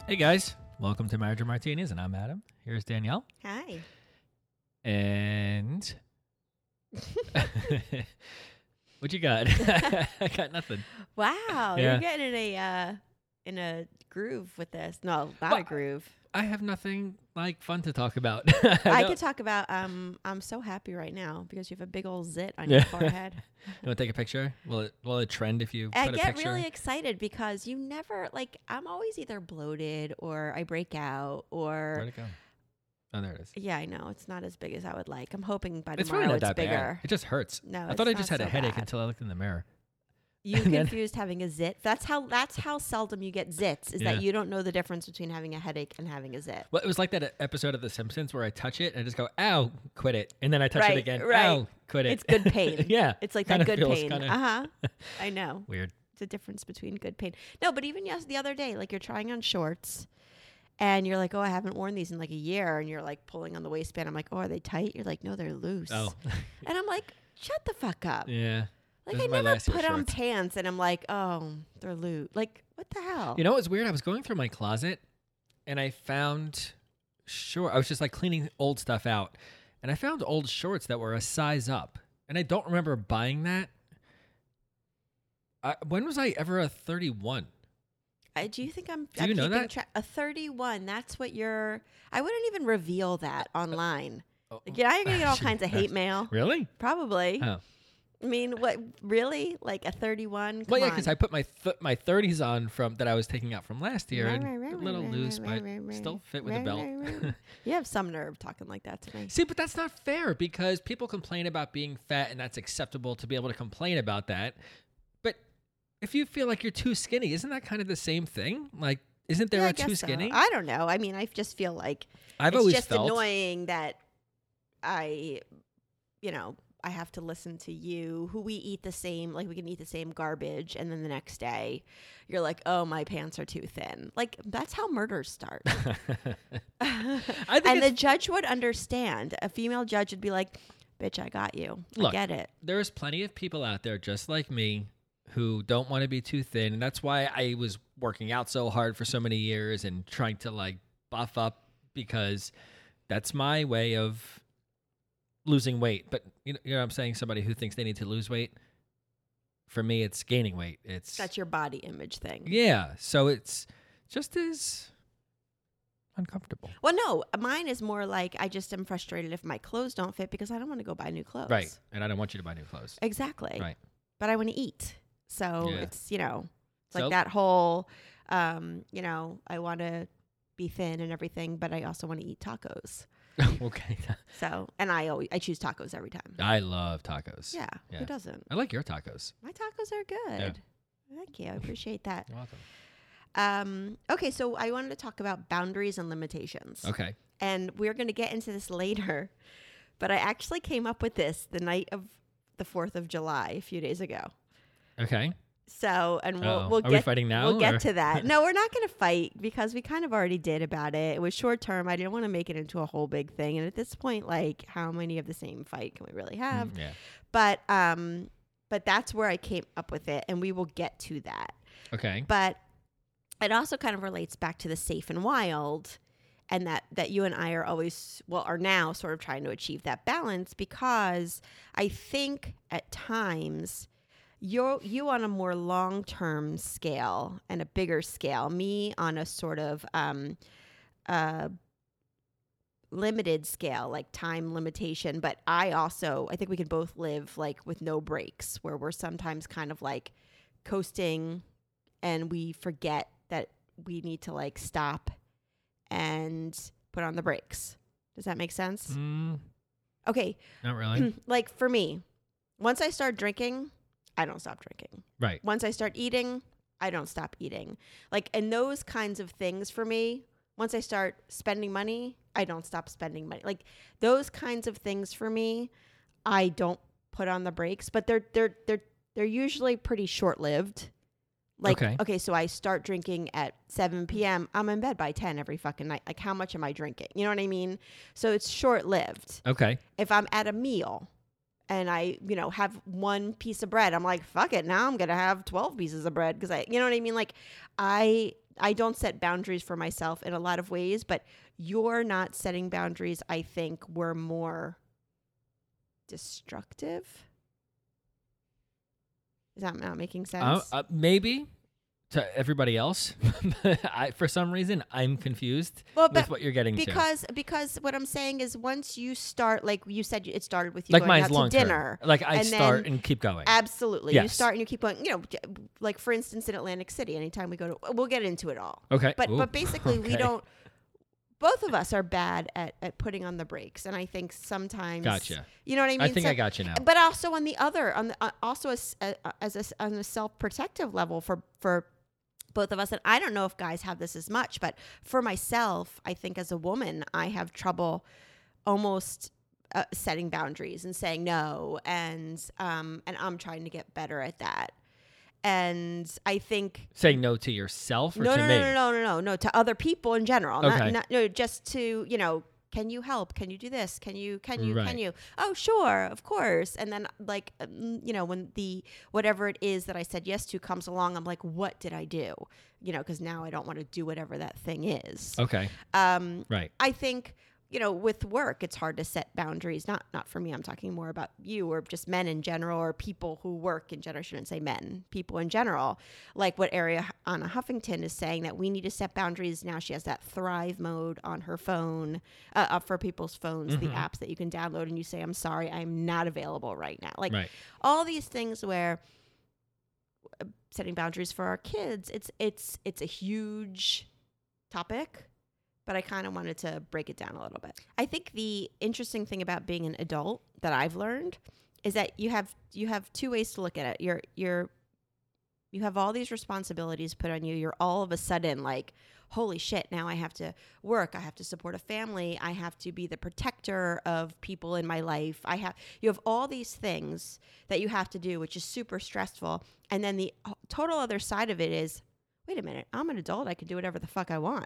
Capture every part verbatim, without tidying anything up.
Hey guys, welcome to Marriage or Martinis, and I'm Adam. Here's Danielle. Hi. And what you got? I got nothing. Wow, Yeah. you're getting in a uh, in a groove with this. No, not Well, a groove. I have nothing like fun to talk about. I don't- could talk about. Um, I'm so happy right now because you have a big old zit on Yeah. your forehead. You want to take a picture? Will it will it trend if you I put a get picture? really excited because you never like. I'm always either bloated or I break out or. Where'd it go? Oh, there it is. Yeah, I know it's not as big as I would like. I'm hoping by It's tomorrow really not it's that bigger. bad. It just hurts. No, I thought it's I just not had a so headache bad. until I looked in the mirror. You And then- confused having a zit. That's how. That's how seldom you get zits. Is Yeah. that you don't know the difference between having a headache and having a zit. Well, it was like that episode of The Simpsons where I touch it and I just go, ow, quit it. And then I touch Right, it again, right. ow, quit it. It's good pain. Yeah. It's like Kinda that good feels pain. kinda- Uh huh. I know. Weird. It's a difference between good pain. No, but even yes, the other day, like you're trying on shorts and you're like, oh, I haven't worn these in like a year. And you're like pulling on the waistband. I'm like, oh, are they tight? You're like, no, they're loose. Oh, And I'm like, shut the fuck up. yeah. Like Those I are my never last year put on shorts. pants and I'm like, oh, they're loose. Like, what the hell? You know what was weird? I was going through my closet and I found short. I was just like cleaning old stuff out, and I found old shorts that were a size up. And I don't remember buying that. I, when was I ever a thirty-one? I, do you think I'm, Do I'm you know keeping that? tra- a thirty-one? That's what you're. I wouldn't even reveal that online. Oh, Like, yeah, you're gonna get all kinds of hate mail. really? Probably. Oh. I mean, what? Really? Like a thirty-one? Come Well, yeah, on. because I put my th- my thirties on from that I was taking out from last year, Right, and right, right, a little right, loose, right, but right, right, still fit with right, a belt. right, right. You have some nerve talking like that to me. See, but that's not fair because people complain about being fat, and that's acceptable to be able to complain about that. But if you feel like you're too skinny, isn't that kind of the same thing? Like, isn't there Yeah, I a too guess so. skinny? I don't know. I mean, I just feel like I've it's always just felt. annoying that I, you know, I have to listen to you, who we eat the same, like we can eat the same garbage, and then the next day, you're like, oh, my pants are too thin. Like that's how murders start. I think And the it's, judge would understand. A female judge would be like, bitch, I got you. I Look, get it. there's plenty of people out there just like me who don't want to be too thin, and that's why I was working out so hard for so many years and trying to like buff up because that's my way of losing weight. But you know, you know what I'm saying? Somebody who thinks they need to lose weight, for me it's gaining weight. It's That's your body image thing. yeah, so it's just as uncomfortable. Well, no, mine is more like I just am frustrated if my clothes don't fit because I don't want to go buy new clothes. Right. And I don't want you to buy new clothes. Exactly. Right. But I want to eat. So Yeah. it's, you know, it's So- like that whole, um, you know, I want to be thin and everything, but I also want to eat tacos. Okay. So, and I always, I choose tacos every time. I love tacos. Yeah. Yeah. Who doesn't? I like your tacos. My tacos are good. Thank you. I appreciate that. You're welcome. Um, okay. So I wanted to talk about boundaries and limitations. Okay. And we're going to get into this later, but I actually came up with this the night of the fourth of July a few days ago. Okay. So, and we'll, Uh-oh. we'll Are get we fighting now? We'll get or- to that. No, we're not going to fight because we kind of already did about it. It was short term. I didn't want to make it into a whole big thing. And at this point, like, how many of the same fight can we really have? Mm, yeah. But, um, but that's where I came up with it, and we will get to that. Okay. But it also kind of relates back to the safe and wild, and that that you and I are always, well, are now sort of trying to achieve that balance because I think at times you're you on a more long-term scale and a bigger scale, me on a sort of um, uh, limited scale, like time limitation. But I also, I think we can both live like with no breaks, where we're sometimes kind of like coasting and we forget that we need to like stop and put on the brakes. Does that make sense? Mm, Okay. not really. Like for me, once I start drinking, I don't stop drinking. Right. Once I start eating, I don't stop eating. Like, and those kinds of things for me, once I start spending money, I don't stop spending money. Like those kinds of things for me, I don't put on the brakes, but they're they're they're they're usually pretty short-lived. Like, Okay. okay, so I start drinking at seven p.m. I'm in bed by ten every fucking night. Like, how much am I drinking? You know what I mean? So it's short-lived. Okay. If I'm at a meal and I, you know, have one piece of bread, I'm like, fuck it. Now I'm going to have twelve pieces of bread because I, you know what I mean? Like, I, I don't set boundaries for myself in a lot of ways, but you're not setting boundaries, I think, were more destructive. Is that not making sense? Uh, uh, maybe to everybody else. I, for some reason, I'm confused well, with what you're getting because, to. Because what I'm saying is once you start, like you said, it started with you like going mine's out long to dinner. Term. Like I and start then, and keep going. Absolutely. Yes. You start and you keep going. You know, like for instance, in Atlantic City, anytime we go to, we'll get into it all. Okay. But Ooh. but basically, okay. we don't. Both of us are bad at, at putting on the brakes, and I think sometimes. Gotcha. You know what I mean? I think so, I got you now. But also on the other, on the uh, also as uh, as a, on a self protective level for for both of us, and I don't know if guys have this as much, but for myself, I think as a woman, I have trouble almost uh, setting boundaries and saying no, and um and I'm trying to get better at that. And I think saying no to yourself or no, to no, me? no, no, no, no, no, no, to other people in general. Okay. Not, not, no, just to, you know, can you help? Can you do this? Can you, can you, Right. can you? Oh, sure, of course. And then like, um, you know, when the, whatever it is that I said yes to comes along, I'm like, what did I do? You know, because now I don't want to do whatever that thing is. Okay. Um, Right. I think, you know, with work, it's hard to set boundaries. Not not for me. I'm talking more about you or just men in general or people who work in general. I shouldn't say men, people in general. Like what Ariana Huffington is saying, that we need to set boundaries. Now she has that Thrive mode on her phone, uh, uh, for people's phones, Mm-hmm. the apps that you can download and you say, I'm sorry, I'm not available right now. Like Right. all these things where uh, setting boundaries for our kids, it's it's it's a huge topic. But I kind of wanted to break it down a little bit. I think the interesting thing about being an adult that I've learned is that you have you have two ways to look at it. You're you're you have all these responsibilities put on you. You're all of a sudden like, holy shit, now I have to work. I have to support a family. I have to be the protector of people in my life. I have you have all these things that you have to do, which is super stressful. And then the total other side of it is, wait a minute, I'm an adult. I can do whatever the fuck I want.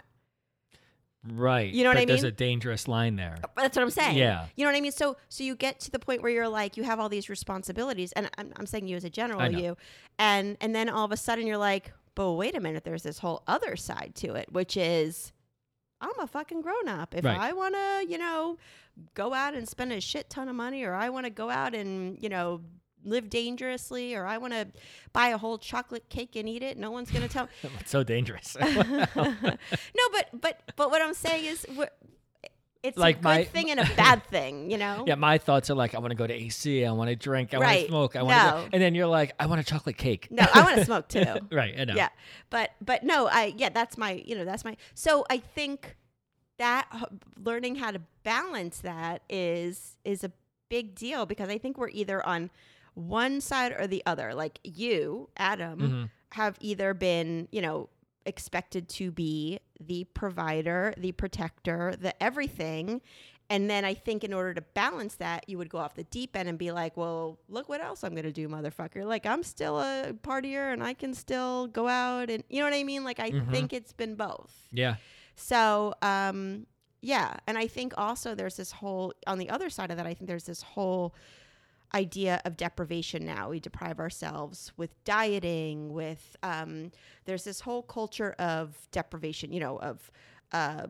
Right. You know what but I there's mean? a dangerous line there. That's what I'm saying. Yeah. You know what I mean? So so you get to the point where you're like, you have all these responsibilities, and I'm, I'm saying you as a general I know. you, and and then all of a sudden you're like, but wait a minute, there's this whole other side to it, which is, I'm a fucking grown up. If Right. I want to, you know, go out and spend a shit ton of money, or I want to go out and, you know, live dangerously, or I want to buy a whole chocolate cake and eat it, no one's going to tell. It's so dangerous. No, but but but what I'm saying is, we're, it's Like a good my- thing and a bad thing, you know? Yeah, my thoughts are like, I want to go to A C, I want to drink, I want Right. to smoke, I want to No. go, and then you're like, I want a chocolate cake. No, I want to smoke too. Right, I know. Yeah, but but no, I yeah, that's my you know that's my. So I think that h- learning how to balance that is is a big deal, because I think we're either on one side or the other. Like you, Adam, Mhm. have either been, you know, expected to be the provider, the protector, the everything. And then I think in order to balance that, you would go off the deep end and be like, well, look what else I'm going to do, motherfucker. Like, I'm still a partier and I can still go out and, you know what I mean? Like, I Mhm. think it's been both. Yeah. So, um, yeah. And I think also there's this whole, on the other side of that, I think there's this whole idea of deprivation now. We deprive ourselves with dieting, with, um, there's this whole culture of deprivation, you know, of, uh,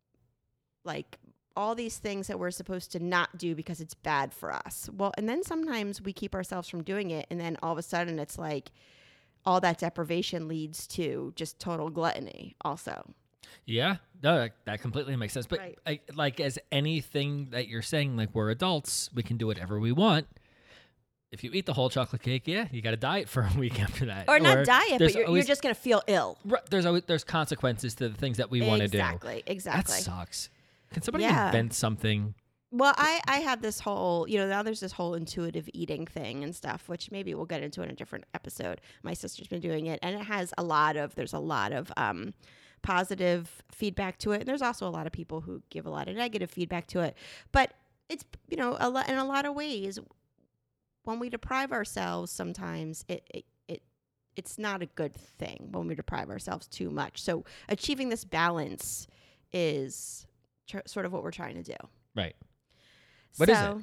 like, all these things that we're supposed to not do because it's bad for us. Well, and then sometimes we keep ourselves from doing it, and then all of a sudden it's like all that deprivation leads to just total gluttony also. Yeah, no, that, that completely makes sense. But Right. I, like, as anything that you're saying, like, we're adults, we can do whatever we want. If you eat the whole chocolate cake, yeah, you got to diet for a week after that. Or not diet, but there's you're, always- you're just going to feel ill. Right, there's always there's consequences to the things that we want to do. Exactly, exactly. That sucks. Can somebody Yeah. invent something? Well, I, I have this whole, you know, now there's this whole intuitive eating thing and stuff, which maybe we'll get into in a different episode. My sister's been doing it, and it has a lot of, there's a lot of um, positive feedback to it. And there's also a lot of people who give a lot of negative feedback to it. But it's, you know, a lot, in a lot of ways, when we deprive ourselves, sometimes it, it, it it's not a good thing when we deprive ourselves too much. So achieving this balance is tr- sort of what we're trying to do. Right. What is so, it?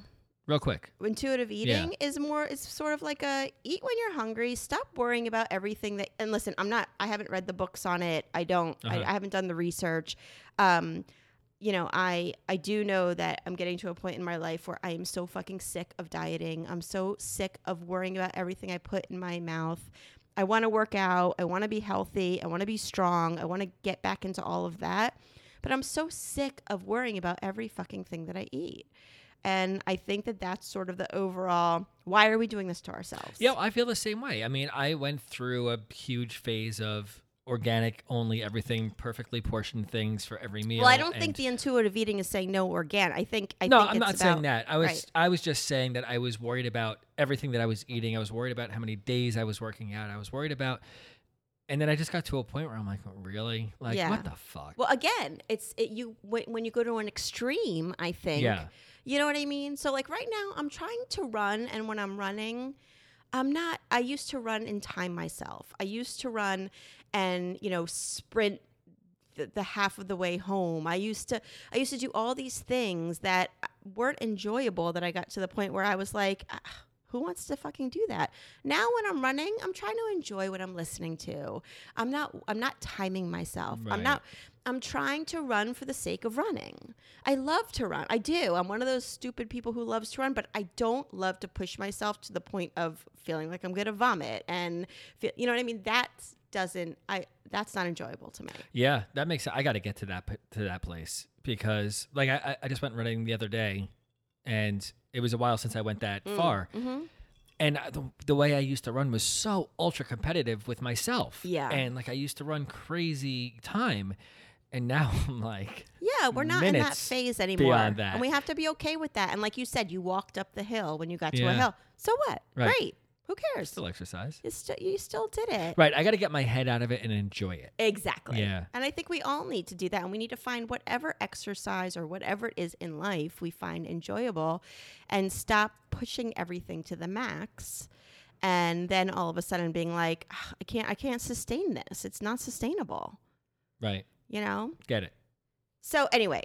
real quick. Intuitive eating yeah. is more, it's sort of like a eat when you're hungry. Stop worrying about everything that, and listen, I'm not, I haven't read the books on it. I don't, uh-huh. I, I haven't done the research. Um, you know, I, I do know that I'm getting to a point in my life where I am so fucking sick of dieting. I'm so sick of worrying about everything I put in my mouth. I want to work out. I want to be healthy. I want to be strong. I want to get back into all of that. But I'm so sick of worrying about every fucking thing that I eat. And I think that that's sort of the overall, why are we doing this to ourselves? Yeah, I feel the same way. I mean, I went through a huge phase of organic only, everything, perfectly portioned things for every meal. Well, I don't think the intuitive eating is saying no organic. I think I no, think I'm it's not about, saying that. I was right. I was just saying that I was worried about everything that I was eating. I was worried about how many days I was working out. I was worried about, and then I just got to a point where I'm like, really, like yeah. what the fuck? Well, again, it's it, you when, when you go to an extreme. I think, yeah. you know what I mean. So like right now, I'm trying to run, and when I'm running, I'm not. I used to run and time myself. I used to run and, you know, sprint the, the half of the way home. I used to, I used to do all these things that weren't enjoyable, that I got to the point where I was like, ah, who wants to fucking do that? Now when I'm running, I'm trying to enjoy what I'm listening to. I'm not, I'm not timing myself. Right. I'm not, I'm trying to run for the sake of running. I love to run. I do. I'm one of those stupid people who loves to run, but I don't love to push myself to the point of feeling like I'm going to vomit. And feel, you know what I mean? That's, doesn't I that's not enjoyable to me. Yeah, that makes I got to get to that to that place because like I I just went running the other day and it was a while since I went that mm. far. Mm-hmm. And the, the way I used to run was so ultra competitive with myself. Yeah. And like I used to run crazy time and now I'm like yeah, we're not in that phase anymore. Beyond that. And we have to be okay with that. And like you said, you walked up the hill when you got to yeah. a hill. So what? Right. Great. Who cares? Still exercise. You still, you still did it. Right. I got to get my head out of it and enjoy it. Exactly. Yeah. And I think we all need to do that. And we need to find whatever exercise or whatever it is in life we find enjoyable and stop pushing everything to the max. And then all of a sudden being like, I can't, I can't sustain this. It's not sustainable. Right. You know? Get it. So anyway,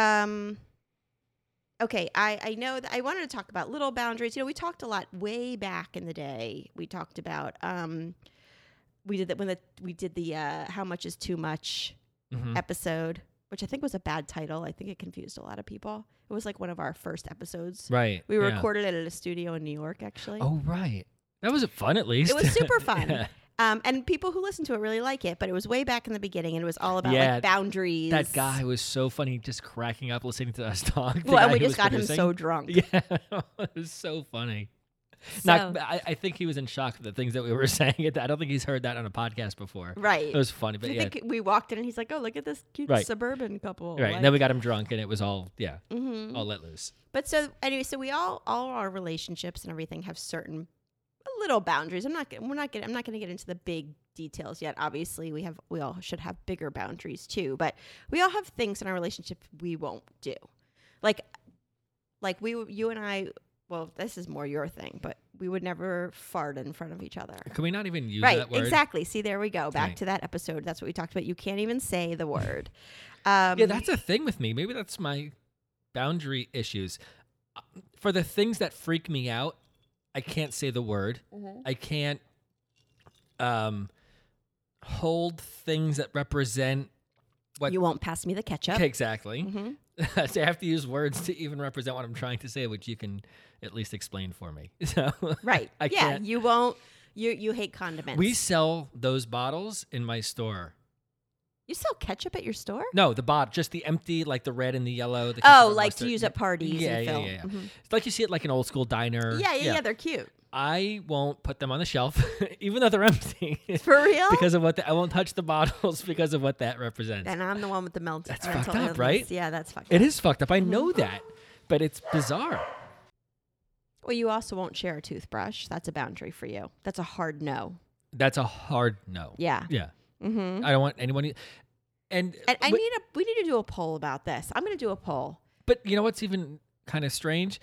um, okay, I, I know that I wanted to talk about little boundaries. You know, we talked a lot way back in the day. We talked about um, we did that when the we did the uh, how much is too much mm-hmm. episode, which I think was a bad title. I think it confused a lot of people. It was like one of our first episodes. Right. We yeah. recorded it at a studio in New York, actually. Oh, right. That was fun, at least. It was super fun. yeah. Um, and people who listen to it really like it, but it was way back in the beginning, and it was all about Yeah, like boundaries. That guy was so funny, just cracking up listening to us talk. The Well, guy and we who just was got producing. him so drunk. Yeah, it was so funny. So, Not, I, I think he was in shock at the things that we were saying. I don't think he's heard that on a podcast before. right. It was funny, but I yeah. think we walked in, and he's like, "Oh, look at this cute Right. suburban couple." Right. Like, And then we got him drunk, and it was all, yeah, mm-hmm. all let loose. But so anyway, so we all all our relationships and everything have certain little boundaries. I'm not. We're not. Get, I'm not going to get into the big details yet. Obviously, we have. We all should have bigger boundaries too. But we all have things in our relationship we won't do. Like, like we, you and I. Well, this is more your thing, but we would never fart in front of each other. Can we not even use Right. that word? Exactly. See, there we go. Back Right. to that episode. That's what we talked about. You can't even say the word. Um, Yeah, that's a thing with me. Maybe that's my boundary issues. For the things that freak me out, I can't say the word. Mhm. I can't um, hold things that represent what. You won't pass me the ketchup. Okay, exactly. Mhm. So I have to use words to even represent what I'm trying to say, which you can at least explain for me. So Right. I yeah. can't. You won't. You you hate condiments. We sell those bottles in my store. You sell ketchup at your store? No, the bot, just the empty, like the red and the yellow. The Oh, ketchup and like mustard. to use at parties. Yeah, and yeah, fill. yeah, yeah. Mhm. It's like you see it like an old school diner. Yeah, yeah, yeah. They're cute. I won't put them on the shelf, even though they're empty. For real? Because of what the, I won't touch the bottles because of what that represents. And I'm the one with the melt. That's mental fucked up, illness. right? Yeah, that's fucked It up. is fucked up. I know that, but it's bizarre. Well, you also won't share a toothbrush. That's a boundary for you. That's a hard no. That's a hard no. Yeah. Yeah. Mm-hmm. I don't want anyone. To, and And I but, need a. We need to do a poll about this. I'm going to do a poll. but you know what's even kind of strange?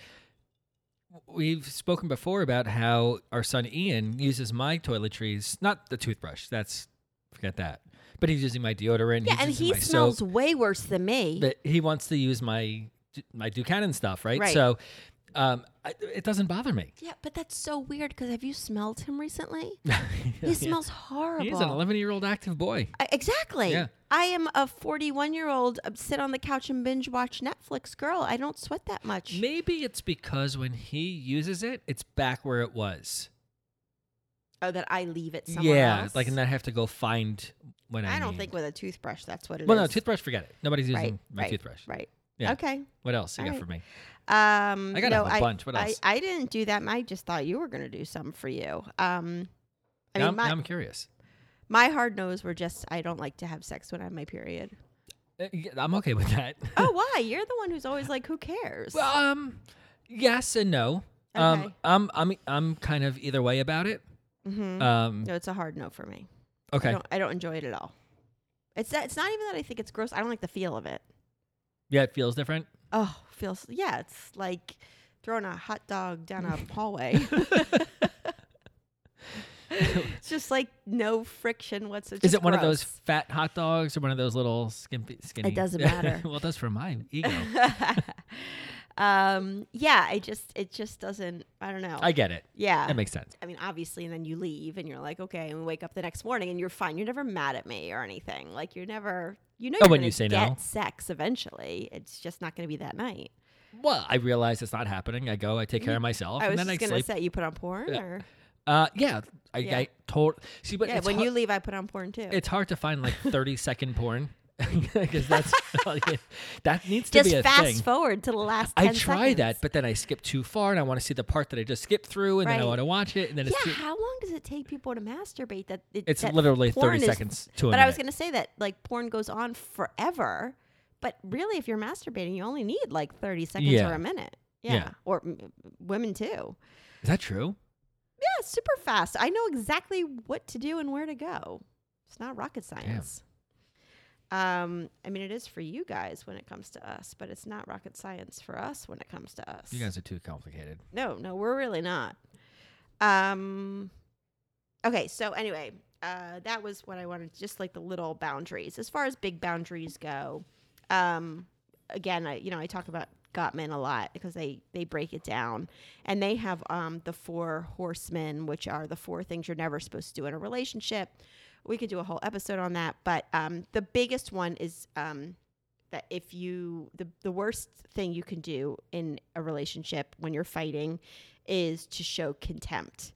We've spoken before about how our son Ian uses my toiletries, not the toothbrush. That's forget that. But he's using my deodorant. Yeah, he's and using he my smells soap, way worse than me. but he wants to use my my Buchanan stuff, right? Right. So Um, I, it doesn't bother me. Yeah, but that's so weird because have you smelled him recently? He Yeah. smells horrible. He's an eleven-year-old active boy. I, exactly. Yeah. I am a forty-one-year-old uh, sit on the couch and binge watch Netflix girl. I don't sweat that much. Maybe it's because when he uses it, it's back where it was. Oh, that I leave it somewhere Yeah, else? like and I have to go find when I. I don't need. think with a toothbrush that's what it is. Well, no, toothbrush. Forget it. Nobody's using Right, my right, toothbrush. Right. Yeah. Okay. What else you All got right. for me? Um, I got no, a whole bunch. What I, else? I didn't do that. I just thought you were going to do something for you. Um, I now, mean, I'm, my, now I'm curious. my hard no's were just I don't like to have sex when I have my period. Uh, yeah, I'm okay with that. Oh, why? You're the one who's always like, who cares? Well, um, yes and no. Um, Okay. I'm I'm I'm kind of either way about it. mm-hmm. Um, No, it's a hard no for me. I okay. don't, I don't enjoy it at all. It's that, it's not even that I think it's gross. I don't like the feel of it. Yeah, it feels different. Oh, feels yeah. It's like throwing a hot dog down a hallway. It's just like no friction whatsoever. Is it one of those fat hot dogs or one of those little skimpy, skinny? It doesn't matter. Well, it does for my ego. um, yeah, I just it just doesn't. I don't know. I get it. yeah, That makes sense. I mean, obviously, and then you leave, and you're like, okay, and we wake up the next morning, and you're fine. You're never mad at me or anything. Like you're never, you know, Oh, you're when gonna you say get no? sex eventually. It's just not going to be that night. Well, I realize it's not happening. I go, I take care of myself, I was and then just I gonna sleep. say you put on porn, Yeah. or Uh, yeah, I, Yeah. I told. See, but yeah, it's when hard, you leave, I put on porn too. it's hard to find like thirty second porn because that's that needs to just be a fast thing. forward to the last. I ten try seconds. that, but then I skip too far, and I want to see the part that I just skipped through, and then I Right. want to watch it, and then Yeah, it's too, how long does it take people to masturbate? That it, it's that literally porn thirty is- seconds to a But minute. I was gonna say that like porn goes on forever, but really, if you're masturbating, you only need like thirty seconds Yeah. or a minute. Yeah, Yeah. or mm, women too. Is that true? Yeah, it's super fast. I know exactly what to do and where to go. It's not rocket science. Um, I mean, it is for you guys when it comes to us, but it's not rocket science for us when it comes to us. You guys are too complicated. No, no, we're really not. Um, okay, so anyway, uh, that was what I wanted, just like the little boundaries. As far as big boundaries go, um, again, I you know I talk about Gottman a lot because they they break it down, and they have um the four horsemen, which are the four things you're never supposed to do in a relationship. We could do a whole episode on that, but um, the biggest one is um, that if you the the worst thing you can do in a relationship when you're fighting is to show contempt.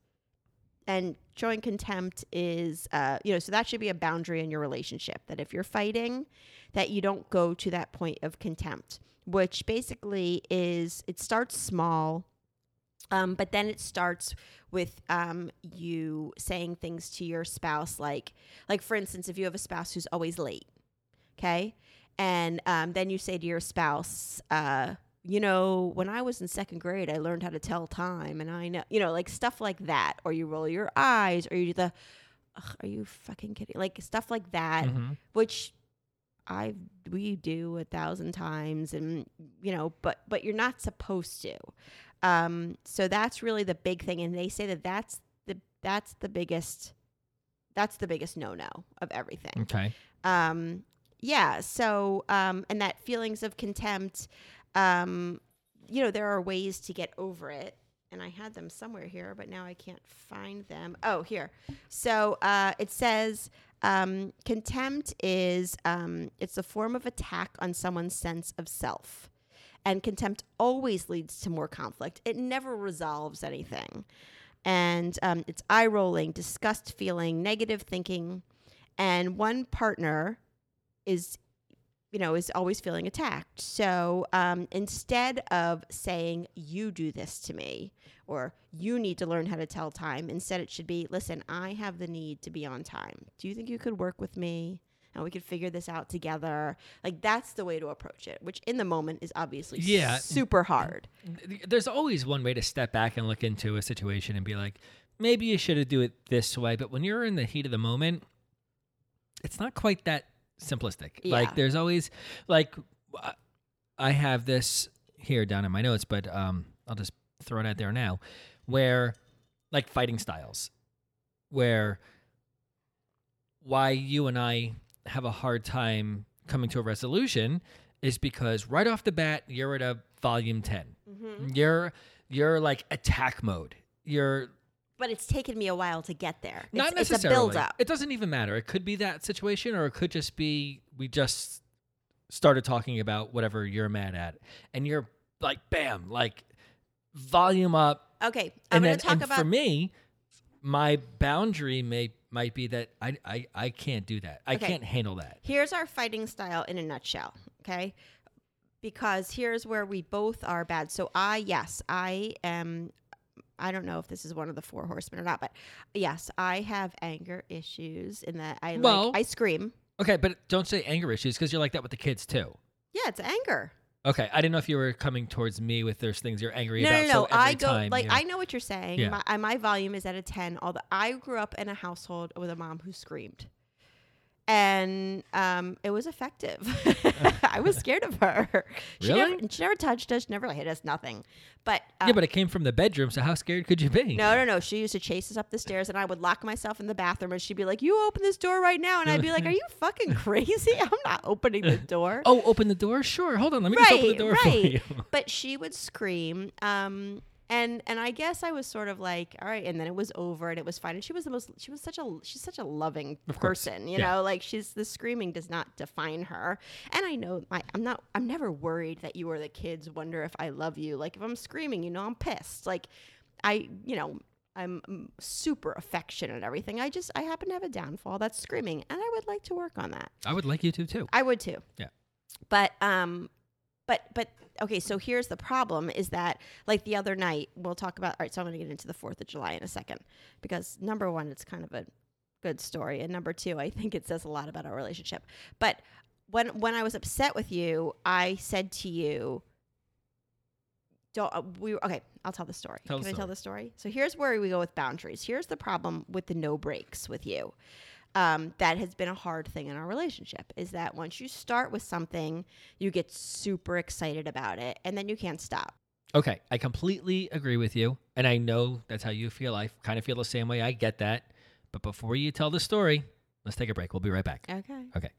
And showing contempt is, uh, you know, so that should be a boundary in your relationship, that if you're fighting, that you don't go to that point of contempt, which basically is, it starts small, um, but then it starts with um, you saying things to your spouse, like, like for instance, if you have a spouse who's always late, okay? And um, then you say to your spouse, uh, you know, when I was in second grade, I learned how to tell time, and I know, you know, like stuff like that, or you roll your eyes, or you do the, Ugh, are you fucking kidding? Like stuff like that, Mhm. which I we do a thousand times, and you know, but but you're not supposed to. Um, so that's really the big thing, and they say that that's the that's the biggest that's the biggest no no of everything. Okay. Um, yeah. So, um, and that feelings of contempt, um, you know, there are ways to get over it. And I had them somewhere here, but now I can't find them. Oh, here. So uh, it says um, contempt is um, it's a form of attack on someone's sense of self. And contempt always leads to more conflict. It never resolves anything. And um, it's eye rolling, disgust feeling, negative thinking. And one partner is, you know, is always feeling attacked. So um, instead of saying, you do this to me, or you need to learn how to tell time, instead it should be, listen, I have the need to be on time. Do you think you could work with me? And we could figure this out together. Like, that's the way to approach it, which in the moment is obviously Yeah. super hard. There's always one way to step back and look into a situation and be like, maybe you should do it this way. But when you're in the heat of the moment, it's not quite that simplistic. Yeah. Like, there's always, like, I have this here down in my notes, but um, I'll just throw it out there now, where, like, fighting styles, where why you and I have a hard time coming to a resolution is because right off the bat, you're at a volume ten. Mm-hmm. You're You're like attack mode. You're But it's taken me a while to get there. not it's, necessarily. It's a build up. It doesn't even matter. It could be that situation, or it could just be we just started talking about whatever you're mad at, and you're like, bam, like volume up. Okay, I'm And going then to talk and about. for me, my boundary may might be that I I, I can't do that. I Okay. can't handle that. Here's our fighting style in a nutshell, okay? Because here's where we both are bad. So I, yes, I am. I don't know if this is one of the four horsemen or not, but yes, I have anger issues in that I Well- like I scream. Okay, but don't say anger issues because you're like that with the kids too. Yeah, it's anger. Okay, I didn't know if you were coming towards me with there's things you're angry No, about. no, no. So every I go time, like you know- I know what you're saying. Yeah. My, I- my volume is at a ten. Although I grew up in a household with a mom who screamed, and um, it was effective. I was scared of her. She Really? Never, she never touched us. She never hit us. Nothing. But uh, yeah, but it came from the bedroom. So how scared could you be? no, no, no. She used to chase us up the stairs, and I would lock myself in the bathroom, and she'd be like, "You open this door right now," and I'd be like, "Are you fucking crazy? I'm not opening the door." Oh, open the door? Sure. Hold on. Let me just open the Right, door for right. you. But she would scream, um, and and I guess I was sort of like, all right, and then it was over, and it was fine. And she was the most, she was such a, she's such a loving Of course. person, you Yeah. know, like she's the screaming does not define her. And I know my, I'm not, I'm never worried that you or the kids wonder if I love you. Like if I'm screaming, you know, I'm pissed. Like I, you know. I'm mm, super affectionate and everything. I just, I happen to have a downfall that's screaming, and I would like to work on that. I would like you to too. I would too. Yeah. But um but but okay, so here's the problem is that like the other night, we'll talk about all right, so I'm gonna get into the fourth of July in a second. Because number one, it's kind of a good story. And number two, I think it says a lot about our relationship. But when when I was upset with you, I said to you, don't uh, we were, okay, I'll tell the story. Tell Can the I tell story. the story? So here's where we go with boundaries. Here's the problem with the no breaks with you. Um, that has been a hard thing in our relationship is that once you start with something, you get super excited about it and then you can't stop. Okay, I completely agree with you, and I know that's how you feel. I kind of feel the same way. I get that. But before you tell the story, let's take a break. We'll be right back. Okay. Okay.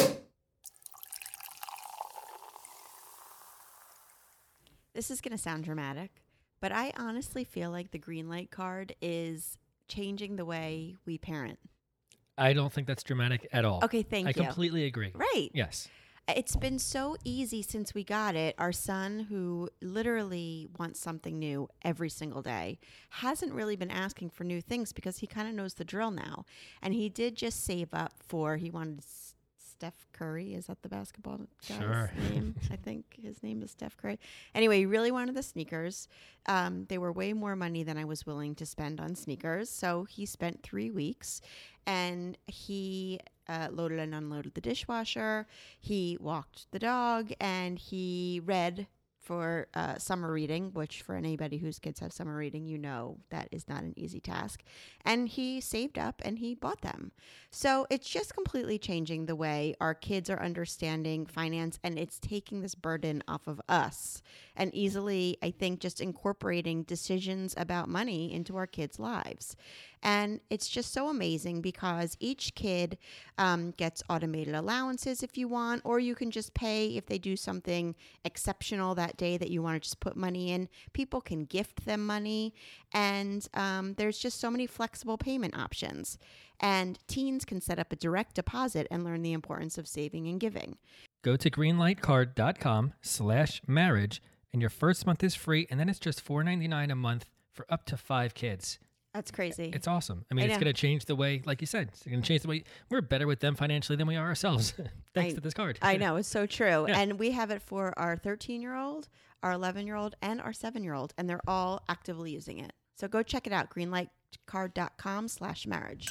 This is going to sound dramatic, but I honestly feel like the green light card is changing the way we parent. I don't think that's dramatic at all. Okay, thank I you. completely agree. Right. Yes. It's been so easy since we got it. Our son, who literally wants something new every single day, hasn't really been asking for new things because he kind of knows the drill now. And he did just save up for, he wanted S- Steph Curry. Is that the basketball guy's Sure. name? I think his name is Steph Curry. Anyway, he really wanted the sneakers. Um, they were way more money than I was willing to spend on sneakers. So he spent three weeks and he uh, loaded and unloaded the dishwasher. He walked the dog and he read for uh, summer reading, which for anybody whose kids have summer reading, you know that is not an easy task. And he saved up and he bought them. So it's just completely changing the way our kids are understanding finance, and it's taking this burden off of us and easily, I think, just incorporating decisions about money into our kids' lives. And it's just so amazing because each kid um, gets automated allowances if you want, or you can just pay if they do something exceptional that day that you want to just put money in. People can gift them money. And um, there's just so many flexible payment options. And teens can set up a direct deposit and learn the importance of saving and giving. Go to greenlightcard.com slash marriage, and your first month is free, and then it's just four ninety-nine a month for up to five kids. That's crazy. It's awesome. I mean, I it's know. going to change the way, like you said, it's going to change the way we're better with them financially than we are ourselves, thanks I- to this card. I know, it's so true. Yeah. And we have it for our thirteen-year-old, our eleven-year-old, and our seven-year-old, and they're all actively using it. So go check it out, greenlightcard.com slash marriage.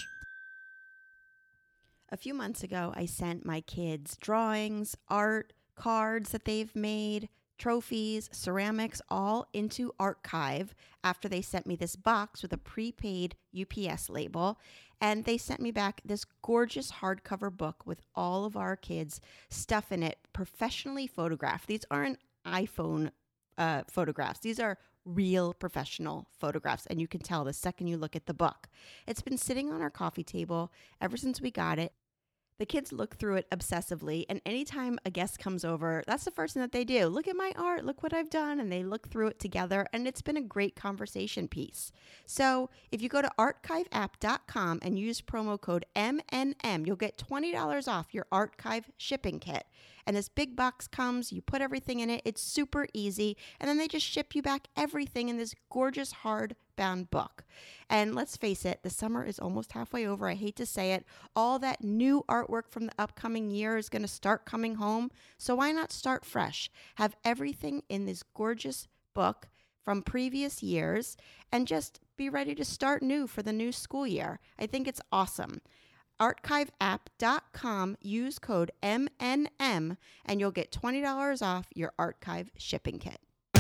A few months ago, I sent my kids drawings, art, cards that they've made, trophies, ceramics, all into Archive after they sent me this box with a prepaid U P S label. And they sent me back this gorgeous hardcover book with all of our kids' stuff in it, professionally photographed. These aren't iPhone uh, photographs. These are real professional photographs, and you can tell the second you look at the book. It's been sitting on our coffee table ever since we got it. The kids look through it obsessively, and anytime a guest comes over, that's the first thing that they do. Look at my art, look what I've done, and they look through it together, and it's been a great conversation piece. So if you go to archive app dot com and use promo code M N M, you'll get twenty dollars off your archive shipping kit. And this big box comes, you put everything in it, it's super easy, and then they just ship you back everything in this gorgeous hardbound book. And let's face it, the summer is almost halfway over. I hate to say it. All that new artwork from the upcoming year is going to start coming home. So why not start fresh? Have everything in this gorgeous book from previous years and just be ready to start new for the new school year. I think it's awesome. archive app dot com, use code M N M, and you'll get twenty dollars off your archive shipping kit.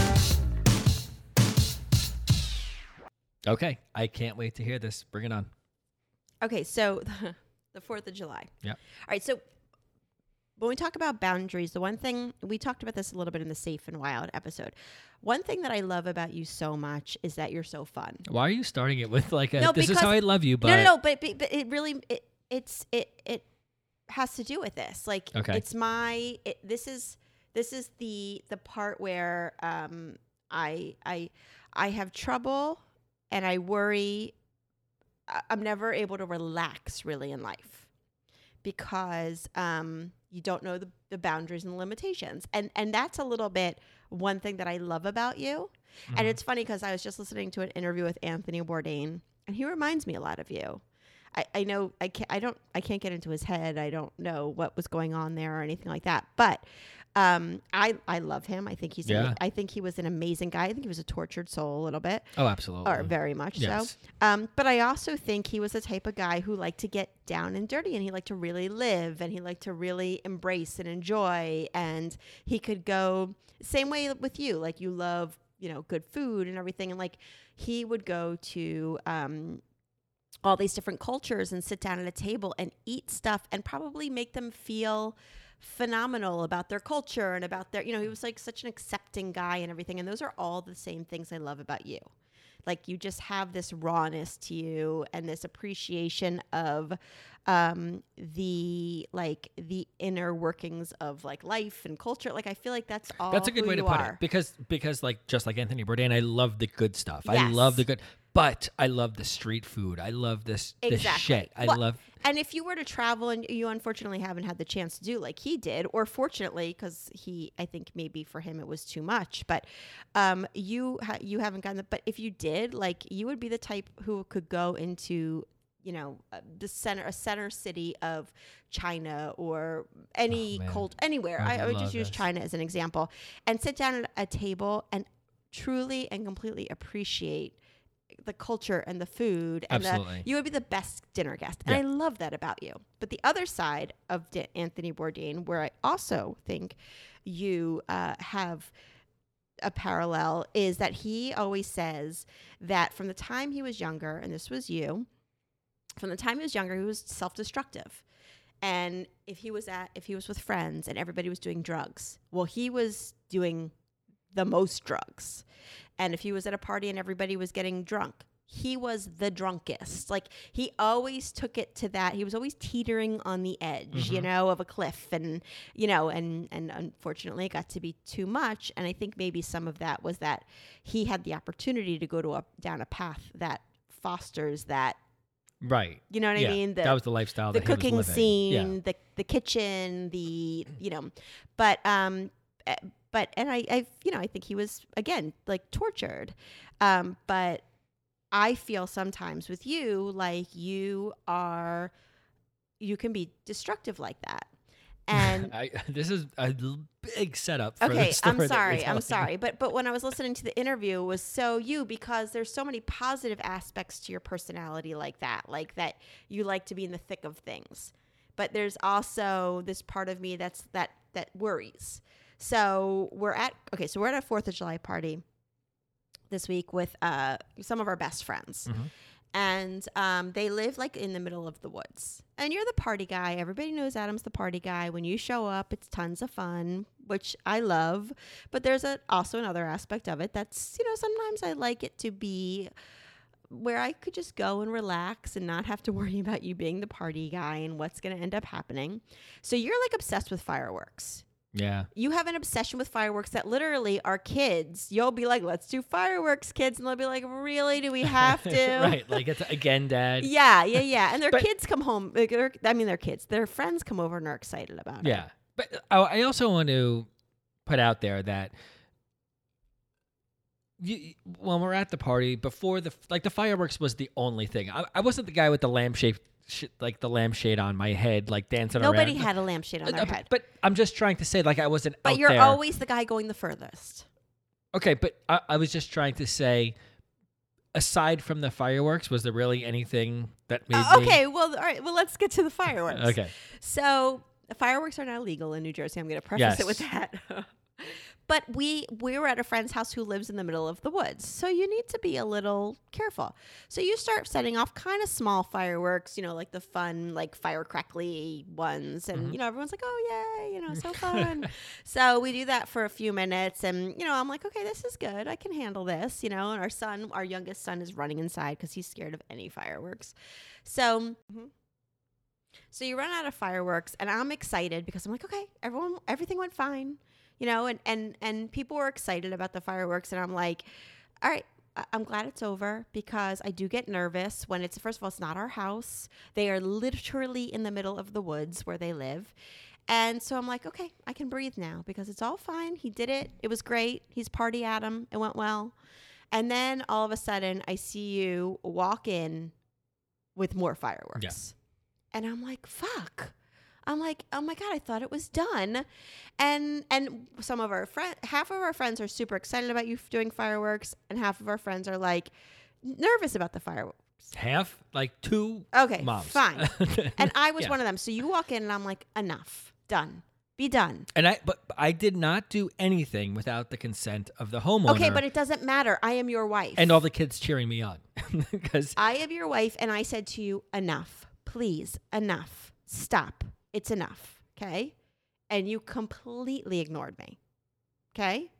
Okay. I can't wait to hear this. Bring it on. Okay, so the fourth of July. Yeah. All right, so when we talk about boundaries, the one thing, we talked about this a little bit in the Safe and Wild episode. One thing that I love about you so much is that you're so fun. Why are you starting it with like a, No, this is because- how I love you, but No, no, no, but, but, but it really, it, it's, it, it has to do with this. Like, Okay. it's my, it, this is, this is the, the part where um, I, I, I have trouble and I worry. I- I'm never able to relax really in life because um, you don't know the, the boundaries and the limitations. And, and that's a little bit one thing that I love about you. Mhm. And it's funny because I was just listening to an interview with Anthony Bourdain, and he reminds me a lot of you. I, I know I can't I don't I can't get into his head. I don't know what was going on there or anything like that. But um, I I love him. I think he's Yeah. an, I think he was an amazing guy. I think he was a tortured soul a little bit, oh, absolutely. or very much Yes. so. Um, but I also think he was the type of guy who liked to get down and dirty, and he liked to really live, and he liked to really embrace and enjoy. And he could go same way with you. Like you love, you know, good food and everything, and like he would go to um, all these different cultures and sit down at a table and eat stuff and probably make them feel phenomenal about their culture and about their, you know, he was like such an accepting guy and everything. And those are all the same things I love about you. Like you just have this rawness to you and this appreciation of um, the like the inner workings of like life and culture. Like I feel like that's all. That's a good who way to you put are. it because because like just like Anthony Bourdain, I love the good stuff. I Yes. love the good, but I love the street food. I love this this Exactly. shit. I Well, love. And if you were to travel and you unfortunately haven't had the chance to do like he did, or fortunately, because he, I think maybe for him it was too much, but um, you ha- you haven't gotten the, but if you did, like you would be the type who could go into, you know, uh, the center, a center city of China or any Oh, man. cult, anywhere. I I, I would love just use this. China as an example and sit down at a table and truly and completely appreciate the culture and the food and the, Absolutely. you would be the best dinner guest. And Yeah. I love that about you. But the other side of D- Anthony Bourdain, where I also think you uh, have a parallel, is that he always says that from the time he was younger, and this was you, from the time he was younger, he was self-destructive. And if he was at, if he was with friends and everybody was doing drugs, well, he was doing the most drugs. And if he was at a party and everybody was getting drunk, he was the drunkest. Like he always took it to that. He was always teetering on the edge, you Mhm. know, of a cliff. And, you know, and, and unfortunately it got to be too much. And I think maybe some of that was that he had the opportunity to go to a, down a path that fosters that, Right. you know what yeah. I mean? The, that was the lifestyle. the that he was cooking living. scene, Yeah. the the kitchen, the you know, but um, eh, but and I I you know I think he was again like tortured, um, but I feel sometimes with you like you are, you can be destructive like that, and I, this is a l- big setup. For okay, the story I'm that you're sorry. I'm telling. sorry. But but when I was listening to the interview, it was so you because there's so many positive aspects to your personality like that, like that you like to be in the thick of things. But there's also this part of me that's that that worries. So we're at okay, so we're at a fourth of July party this week with uh some of our best friends. Mhm. And um, they live like in the middle of the woods. And you're the party guy. Everybody knows Adam's the party guy. When you show up, it's tons of fun, which I love. But there's a, also another aspect of it that's, you know, sometimes I like it to be where I could just go and relax and not have to worry about you being the party guy and what's going to end up happening. So you're like obsessed with fireworks. Yeah. You have an obsession with fireworks that literally are kids. You'll be like, let's do fireworks, kids. And they'll be like, really? Do we have to? Right. Like, it's again, Dad. Yeah, yeah, yeah. And their But- kids come home. Like, they're- I mean, their kids. Their friends come over and are excited about it. Yeah. But I I also want to put out there that you, when we're at the party, before the, like, the fireworks was the only thing. I, I wasn't the guy with the lampshade, sh- like, the lampshade on my head, like, dancing Nobody around. had a lampshade on their Uh, head. But I'm just trying to say, like, I wasn't But out you're there. always the guy going the furthest. Okay, but I, I was just trying to say, aside from the fireworks, was there really anything that made Uh, me... okay, well, all right. Well, let's get to the fireworks. Okay. So fireworks are now legal in New Jersey. I'm going to preface Yes. it with that. But we we were at a friend's house who lives in the middle of the woods. So you need to be a little careful. So you start setting off kind of small fireworks, you know, like the fun, like fire crackly ones. And, Mhm. you know, everyone's like, oh, yay, you know, so fun. So we do that for a few minutes. And, you know, I'm like, okay, this is good. I can handle this, you know. And our son, our youngest son is running inside because he's scared of any fireworks. So... So you run out of fireworks, and I'm excited because I'm like, okay, everyone, everything went fine, you know, and, and, and people were excited about the fireworks, and I'm like, all right, I- I'm glad it's over because I do get nervous when it's, first of all, it's not our house. They are literally in the middle of the woods where they live. And so I'm like, okay, I can breathe now because it's all fine. He did it. It was great. He's party Adam. It went well. And then all of a sudden I see you walk in with more fireworks. Yeah. And I'm like, fuck. I'm like, oh my God, I thought it was done. And and some of our friends, half of our friends are super excited about you f- doing fireworks, and half of our friends are like nervous about the fireworks. Half? Like two Okay, moms. fine. And I was Yeah. one of them. So you walk in and I'm like, enough, done, be done. And I, but I did not do anything without the consent of the homeowner. Okay, but it doesn't matter. I am your wife. and all the kids cheering me on, because I am your wife, and I said to you, enough, please, enough, stop. It's enough, okay? And you completely ignored me, okay?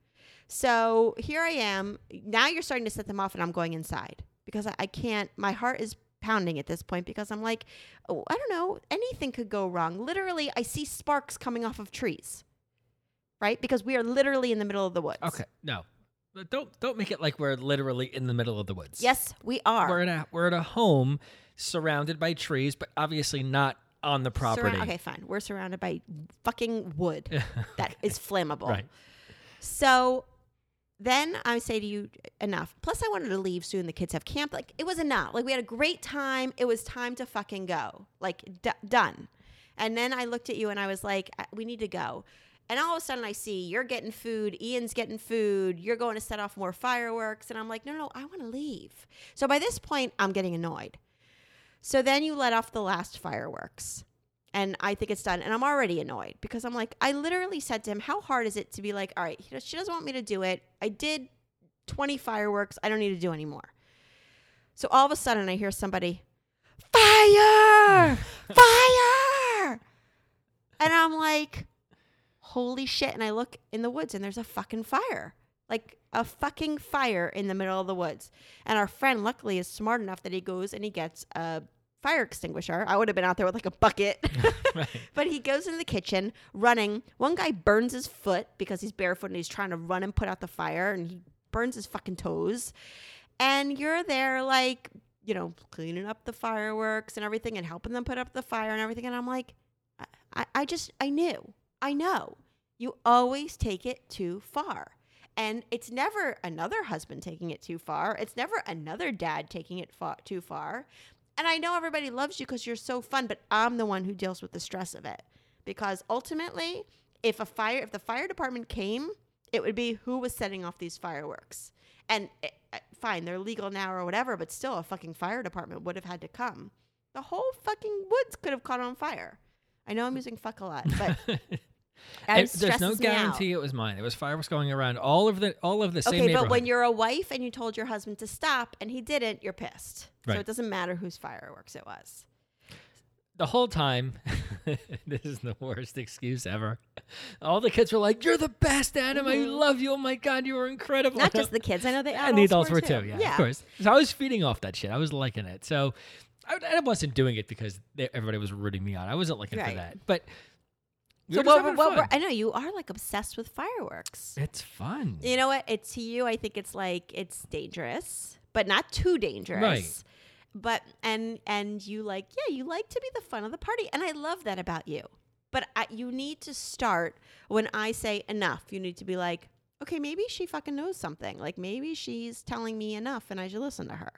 So here I am. Now you're starting to set them off, and I'm going inside because I, I can't. My heart is pounding at this point because I'm like, oh, I don't know. Anything could go wrong. Literally, I see sparks coming off of trees, right? Because we are literally in the middle of the woods. okay, no, but don't don't make it like we're literally in the middle of the woods. Yes, we are. we're in a we're at a home surrounded by trees, but obviously not on the property. Surra- okay, fine. We're surrounded by fucking wood that is flammable. Right. So then I say to you, enough. Plus, I wanted to leave soon. The kids have camp. Like, it was enough. Like, we had a great time. It was time to fucking go. Like, d- done. And then I looked at you and I was like, I- we need to go. And all of a sudden I see you're getting food, Ian's getting food, you're going to set off more fireworks. And I'm like, no, no, I want to leave. So by this point, I'm getting annoyed. So then you let off the last fireworks. And I think it's done. And I'm already annoyed because I'm like, I literally said to him, how hard is it to be like, all right, he does- she doesn't want me to do it. I did twenty fireworks. I don't need to do any more. So all of a sudden I hear somebody, fire, fire. And I'm like, holy shit. And I look in the woods and there's a fucking fire. Like a fucking fire in the middle of the woods. And our friend luckily is smart enough that he goes and he gets a fire extinguisher. I would have been out there with like a bucket. Right. But he goes in the kitchen running. One guy burns his foot because he's barefoot and he's trying to run and put out the fire, and he burns his fucking toes. And you're there like, you know, cleaning up the fireworks and everything and helping them put up the fire and everything. And I'm like, I, I, I just, I knew. I know. You always take it too far. And it's never another husband taking it too far. It's never another dad taking it fa- too far. And I know everybody loves you because you're so fun, but I'm the one who deals with the stress of it. Because ultimately, if a fire, if the fire department came, it would be who was setting off these fireworks. And it, fine, they're legal now or whatever, but still a fucking fire department would have had to come. The whole fucking woods could have caught on fire. I know I'm using fuck a lot, but And it there's no stresses me out. guarantee it was mine. There was fireworks going around all of the all of the same Okay, but neighborhood. when you're a wife and you told your husband to stop and he didn't, you're pissed. So Right. it doesn't matter whose fireworks it was. the whole time, this is the worst excuse ever. All the kids were like, "You're the best, Adam. I Mhm. love you. Oh my God, you were incredible." Not just the kids. I know they and the adults were too. too. Yeah, of course. So I was feeding off that shit. I was liking it. So I, I wasn't doing it because they, everybody was rooting me on. I wasn't looking for Right. that. But we So were just what, having what, fun. what, I know you are like obsessed with fireworks. It's fun. You know what? It's to you. I think it's like it's dangerous, but not too dangerous. Right. But and and you like yeah, you like to be the fun of the party, and I love that about you. But I, you need to start when I say enough. You need to be like, okay, maybe she fucking knows something. Like maybe she's telling me enough, and I should listen to her.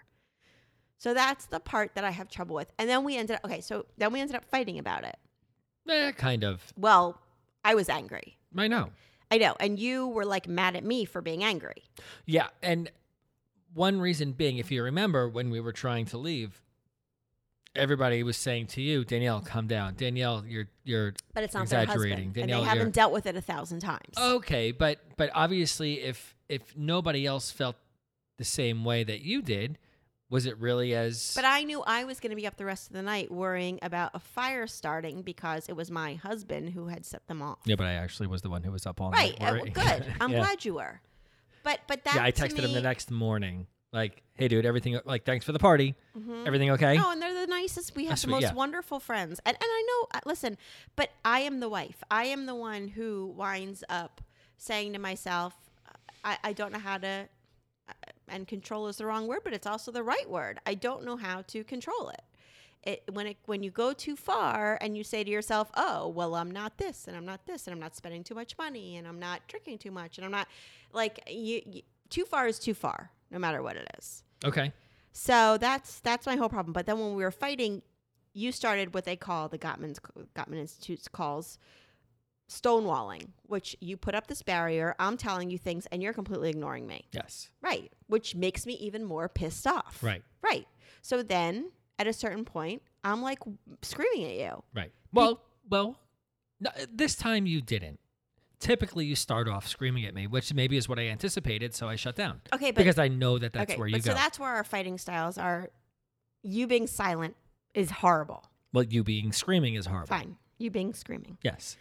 So that's the part that I have trouble with. And then we ended up okay. So then we ended up fighting about it. Eh, kind of. Well, I was angry. I know. I know, and you were like mad at me for being angry. Yeah, and one reason being, if you remember, when we were trying to leave, everybody was saying to you, Danielle, calm down. Danielle, you're you're But it's not their exaggerating. husband, Danielle, and they you're- haven't dealt with it a thousand times. Okay, but but obviously, if if nobody else felt the same way that you did, was it really as? But I knew I was going to be up the rest of the night worrying about a fire starting because it was my husband who had set them off. Yeah, but I actually was the one who was up all Right. night. uh, worrying. good. I'm yeah. glad you were. But but that Yeah, I to texted him me- the next morning, like, "Hey, dude, everything like, thanks for the party. Mhm. Everything okay?" Oh, and they're the nicest. We have That's the sweet, most yeah. wonderful friends. And and I know, uh, listen, but I am the wife. I am the one who winds up saying to myself, I, I don't know how to, uh, and control is the wrong word, but it's also the right word. I don't know how to control it. It when it when you go too far and you say to yourself, oh, well, I'm not this and I'm not this and I'm not spending too much money and I'm not drinking too much and I'm not like you, you too far is too far, no matter what it is. Okay. So that's that's my whole problem. But then when we were fighting, you started what they call the Gottman's Gottman Institute's calls stonewalling, which you put up this barrier. I'm telling you things, and you're completely ignoring me. Yes. Right, which makes me even more pissed off. Right. Right. So then, at a certain point, I'm like screaming at you. Right. Well, well, no, this time you didn't. Typically, you start off screaming at me, which maybe is what I anticipated, so I shut down. Okay, but because I know that that's okay, where you but go. So that's where our fighting styles are. You being silent is horrible. Well, you being screaming is horrible. Fine. You being screaming. Yes.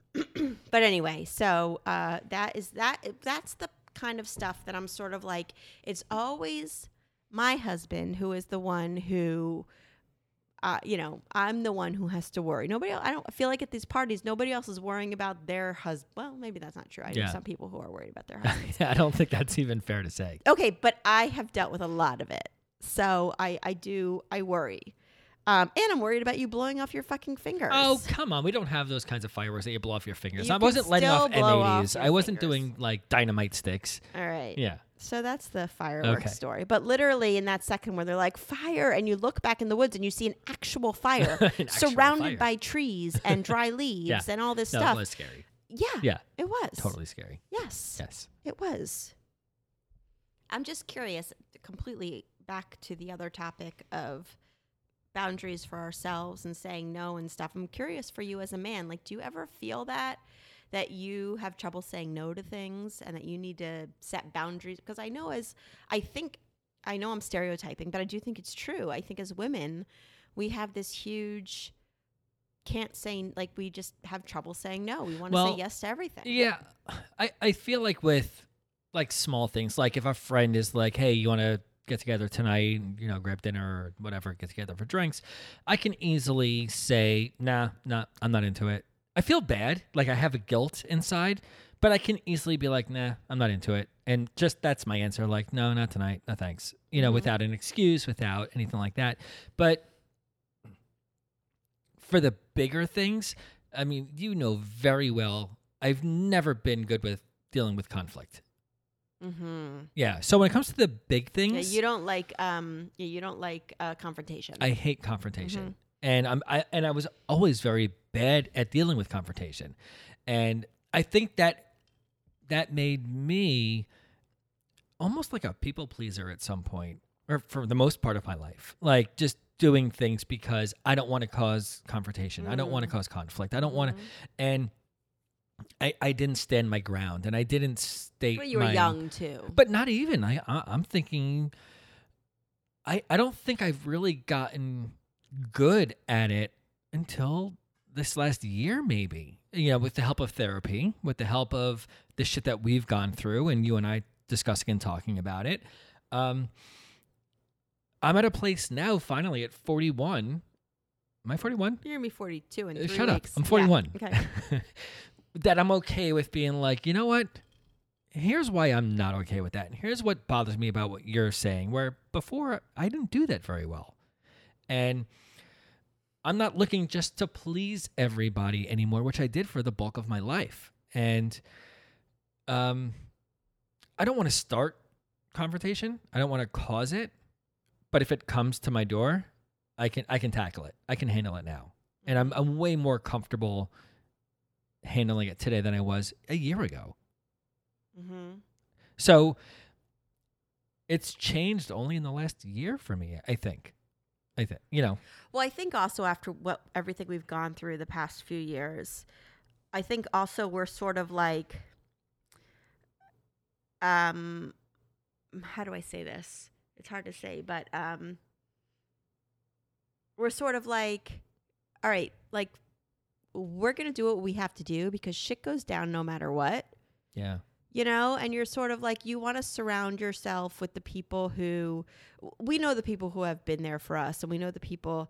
But anyway, so uh, that is that. That's the kind of stuff that I'm sort of like. It's always my husband who is the one who, uh, you know, I'm the one who has to worry. Nobody else. I don't feel like at these parties, nobody else is worrying about their husband. Well, maybe that's not true. I know Yeah. some people who are worried about their husbands. I don't think that's even fair to say. Okay, but I have dealt with a lot of it, so I I do I worry. Um, and I'm worried about you blowing off your fucking fingers. Oh, come on. We don't have those kinds of fireworks that you blow off your fingers. You I can wasn't letting still off blow off M eighties. your I wasn't fingers. doing like dynamite sticks. All right. Yeah. So that's the fireworks Okay. story. But literally in that second where they're like, fire, and you look back in the woods and you see an actual fire An actual surrounded fire. by trees and dry leaves Yeah. and all this No, stuff. it was scary. Yeah, Yeah. it was. Totally scary. Yes, Yes. it was. I'm just curious, completely back to the other topic of boundaries for ourselves and saying no and stuff. I'm curious for you as a man. Like, do you ever feel that? That you have trouble saying no to things and that you need to set boundaries? Because I know as, I think, I know I'm stereotyping, but I do think it's true. I think as women, we have this huge, can't say, like we just have trouble saying no. We want to Well, say yes to everything. Yeah. I, I feel like with like small things, like if a friend is like, hey, you want to get together tonight, you know, grab dinner or whatever, get together for drinks, I can easily say, nah, nah, I'm not into it. I feel bad, like I have a guilt inside, but I can easily be like, nah, I'm not into it. And just that's my answer, like, no, not tonight, no thanks. You know, Mhm. without an excuse, without anything like that. But for the bigger things, I mean, you know very well, I've never been good with dealing with conflict. Mm-hmm. Yeah. So when it comes to the big things, Yeah, you don't like, um, yeah, you don't like uh, confrontation. I hate confrontation. Mhm. And I'm I and I was always very bad at dealing with confrontation. And I think that that made me almost like a people pleaser at some point, or for the most part of my life. Like just doing things because I don't want to cause confrontation. I don't want to Mm. cause conflict. I don't want to Mhm. and I, I didn't stand my ground and I didn't state But you were my, young too. But not even. I, I I'm thinking I I don't think I've really gotten good at it until this last year, maybe, you know, with the help of therapy, with the help of the shit that we've gone through and you and I discussing and talking about it. Um, I'm at a place now, finally, at forty-one. Am I forty-one? You're going to be forty-two in Uh, three Shut weeks. up. I'm forty-one. Yeah. Okay. That I'm okay with being like, you know what? Here's why I'm not okay with that. And here's what bothers me about what you're saying, where before I didn't do that very well. And I'm not looking just to please everybody anymore, which I did for the bulk of my life. And um, I don't want to start confrontation. I don't want to cause it. But if it comes to my door, I can I can tackle it. I can handle it now. And I'm I'm way more comfortable handling it today than I was a year ago. Mm-hmm. So it's changed only in the last year for me, I think. I think, you know. Well, I think also after what everything we've gone through the past few years, I think also we're sort of like, um, how do I say this? It's hard to say, but um, we're sort of like, all right, like we're going to do what we have to do because shit goes down no matter what. Yeah. You know, and you're sort of like, you want to surround yourself with the people who, we know the people who have been there for us, and we know the people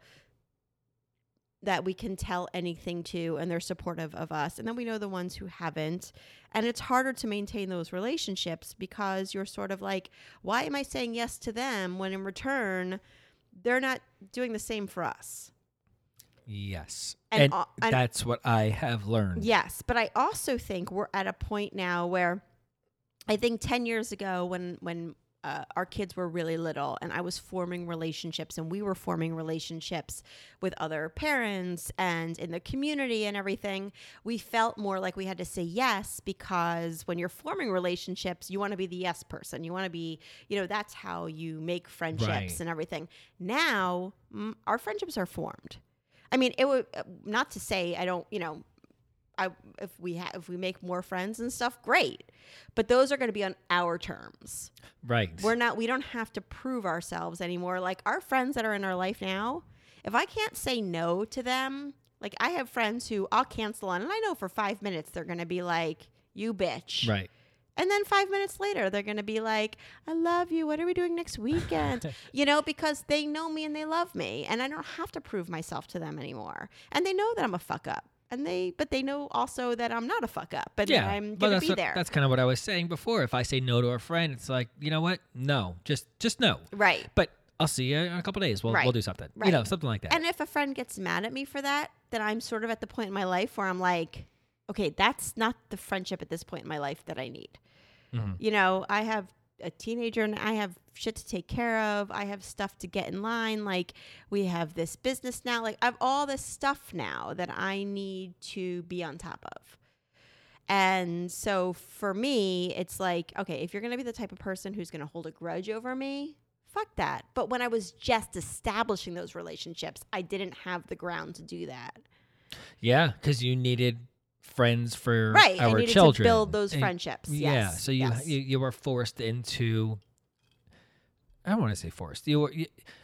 that we can tell anything to, and they're supportive of us. And then we know the ones who haven't. And it's harder to maintain those relationships because you're sort of like, why am I saying yes to them when in return, they're not doing the same for us? Yes. And, And, uh, and that's what I have learned. yes, but I also think we're at a point now where I think ten years ago when when uh, our kids were really little and I was forming relationships and we were forming relationships with other parents and in the community and everything, we felt more like we had to say yes because when you're forming relationships, you want to be the yes person. You want to be, you know, that's how you make friendships Right. and everything. Now, mm, our friendships are formed. I mean, it would uh, not to say I don't, you know, I if we ha- if we make more friends and stuff, great. But those are going to be on our terms. Right. We're not. We don't have to prove ourselves anymore. Like our friends that are in our life now, if I can't say no to them, like I have friends who I'll cancel on, and I know for five minutes they're going to be like, "You bitch," Right. and then five minutes later they're going to be like, "I love you. What are we doing next weekend?" You know, because they know me and they love me, and I don't have to prove myself to them anymore. And they know that I'm a fuck up. And they, but they know also that I'm not a fuck up, and Yeah. that I'm Well, gonna that's be what- there. That's kind of what I was saying before. If I say no to a friend, it's like, you know what? No. Just just no. Right. But I'll see you in a couple of days. We'll Right. we'll do something. Right. You know, something like that. And if a friend gets mad at me for that, then I'm sort of at the point in my life where I'm like, okay, that's not the friendship at this point in my life that I need. Mhm. You know, I have a teenager and I have shit to take care of. I have stuff to get in line. Like we have this business now. Like I have all this stuff now that I need to be on top of. And so for me, it's like, okay, if you're going to be the type of person who's going to hold a grudge over me, fuck that. But when I was just establishing those relationships, I didn't have the ground to do that. Yeah, because you needed friends for Right. our I needed children. to build those And- friendships. Yeah. Yes. So you, yes. you you were forced into. I don't want to say forced. You were. You,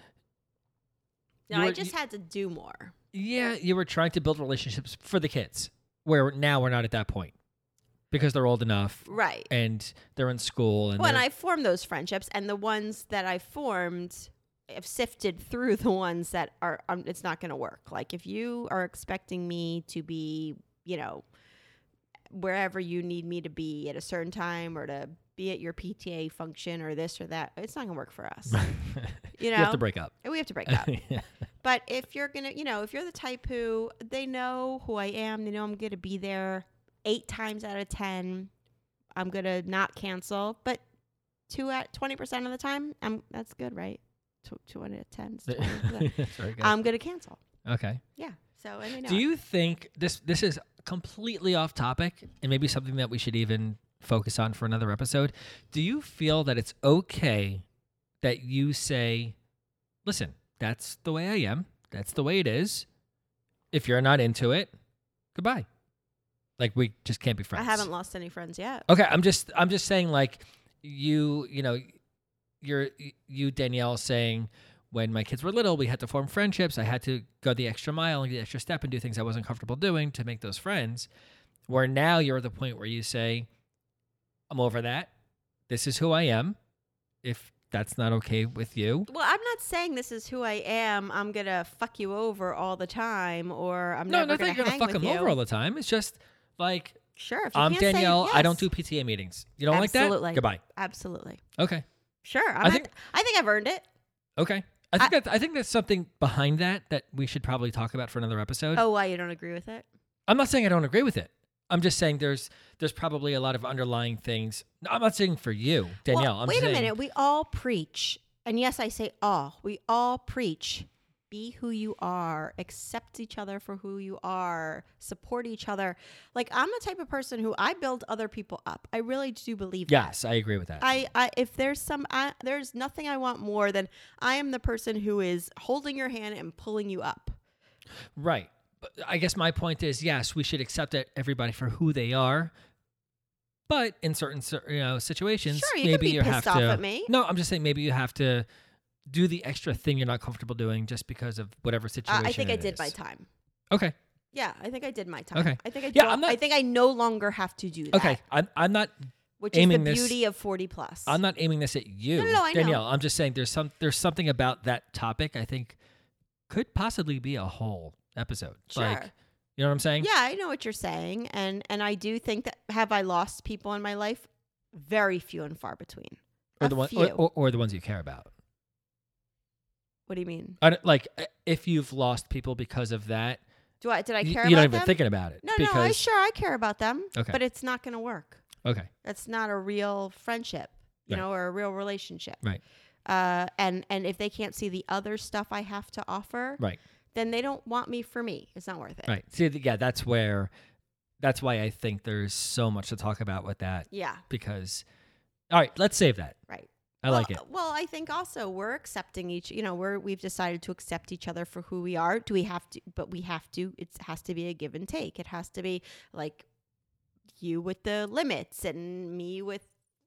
no, you I were- just had to do more. Yeah, you were trying to build relationships for the kids. Where now we're not at that point because they're old enough Right. and they're in school and Well, and they're- I formed those friendships, and the ones that I formed, I've sifted through the ones that are, um, it's not going to work. Like if you are expecting me to be, you know, wherever you need me to be at a certain time or to be at your P T A function or this or that, it's not going to work for us. You know, you have to break up. we have to break up. Yeah. But if you're going to, you know, if you're the type who they know who I am, they know I'm going to be there eight times out of ten, I'm going to not cancel, but two at twenty percent of the time, I'm, that's good, right? Two, two out of ten. Is twenty percent. That's very good. I'm going to cancel. Okay. Yeah. So, and they know Do it. you think this this is completely off topic and maybe something that we should even focus on for another episode? Do you feel that it's okay that you say, listen, that's the way I am. That's the way it is. If you're not into it, goodbye. Like we just can't be I friends. haven't lost any friends yet. Okay, I'm just I'm just saying like you, you know, you're you Danielle saying, when my kids were little, we had to form friendships. I had to go the extra mile and the extra step and do things I wasn't comfortable doing to make those friends. Where now you're at the point where you say, I'm over that. This is who I am. If that's not okay with you. Well, I'm not saying this is who I am. I'm going to fuck you over all the time, or I'm no, never not that going to you're hang gonna fuck with them you. over all the time. It's just like, Sure. If you I'm can't say Danielle. I don't yes. do P T A meetings. You don't Absolutely. like that? Goodbye. Absolutely. Okay. Sure. I'm I I think- think I think I've earned it. Okay. I think that I think there's something behind that that we should probably talk about for another episode. Oh, why you don't agree with it? I'm not saying I don't agree with it. I'm just saying there's there's probably a lot of underlying things. No, I'm not saying for you, Danielle. Well, I'm wait saying, a minute. We all preach, and yes, I say all. We all preach. Be who you are. Accept each other for who you are. Support each other. Like, I'm the type of person who I build other people up. I really do believe that. Yes, I agree with that. I, I if there's some I, there's nothing I want more than I am the person who is holding your hand and pulling you up. Right. But I guess my point is, yes, we should accept it- everybody for who they are. But in certain cer- you know situations, Sure, you can maybe be you pissed have off to. at me. No, I'm just saying maybe you have to do the extra thing you're not comfortable doing just because of whatever Uh, situation. I think I it did is. my time. Okay. Yeah, I think I did my time. Okay. I think I Yeah, don't- I'm not- I think I no longer have to do that. Okay. I'm I'm not Which is the aiming this- beauty of forty plus. I'm not aiming this at you, No, no, no, I know. Danielle. I'm just saying there's some there's something about that topic I think could possibly be a whole episode. Sure. Like, you know what I'm saying? Yeah, I know what you're saying, and and I do think that have I lost people in my life? Very few and far between. Or A the one, few. or, or, or the ones you care about. What do you mean? I don't, like if you've lost people because of that, Do I did I you, care you're about not even them? thinking about it. no, because, no, I sure I care about them. Okay. But it's not going to work. Okay. That's not a real friendship, you Right. know, or a real relationship. Right. Uh, and and if they can't see the other stuff I have to offer, Right. then they don't want me for me. It's not worth it. Right. See, th- yeah, that's where, that's why I think there's so much to talk about with that. Yeah. Because, all right, let's save that. Right. I well, like it. Well, I think also we're accepting each, you know, we're we've decided to accept each other for who we are. Do we have to? But we have to. It has to be a give and take. It has to be like you with the limits and me with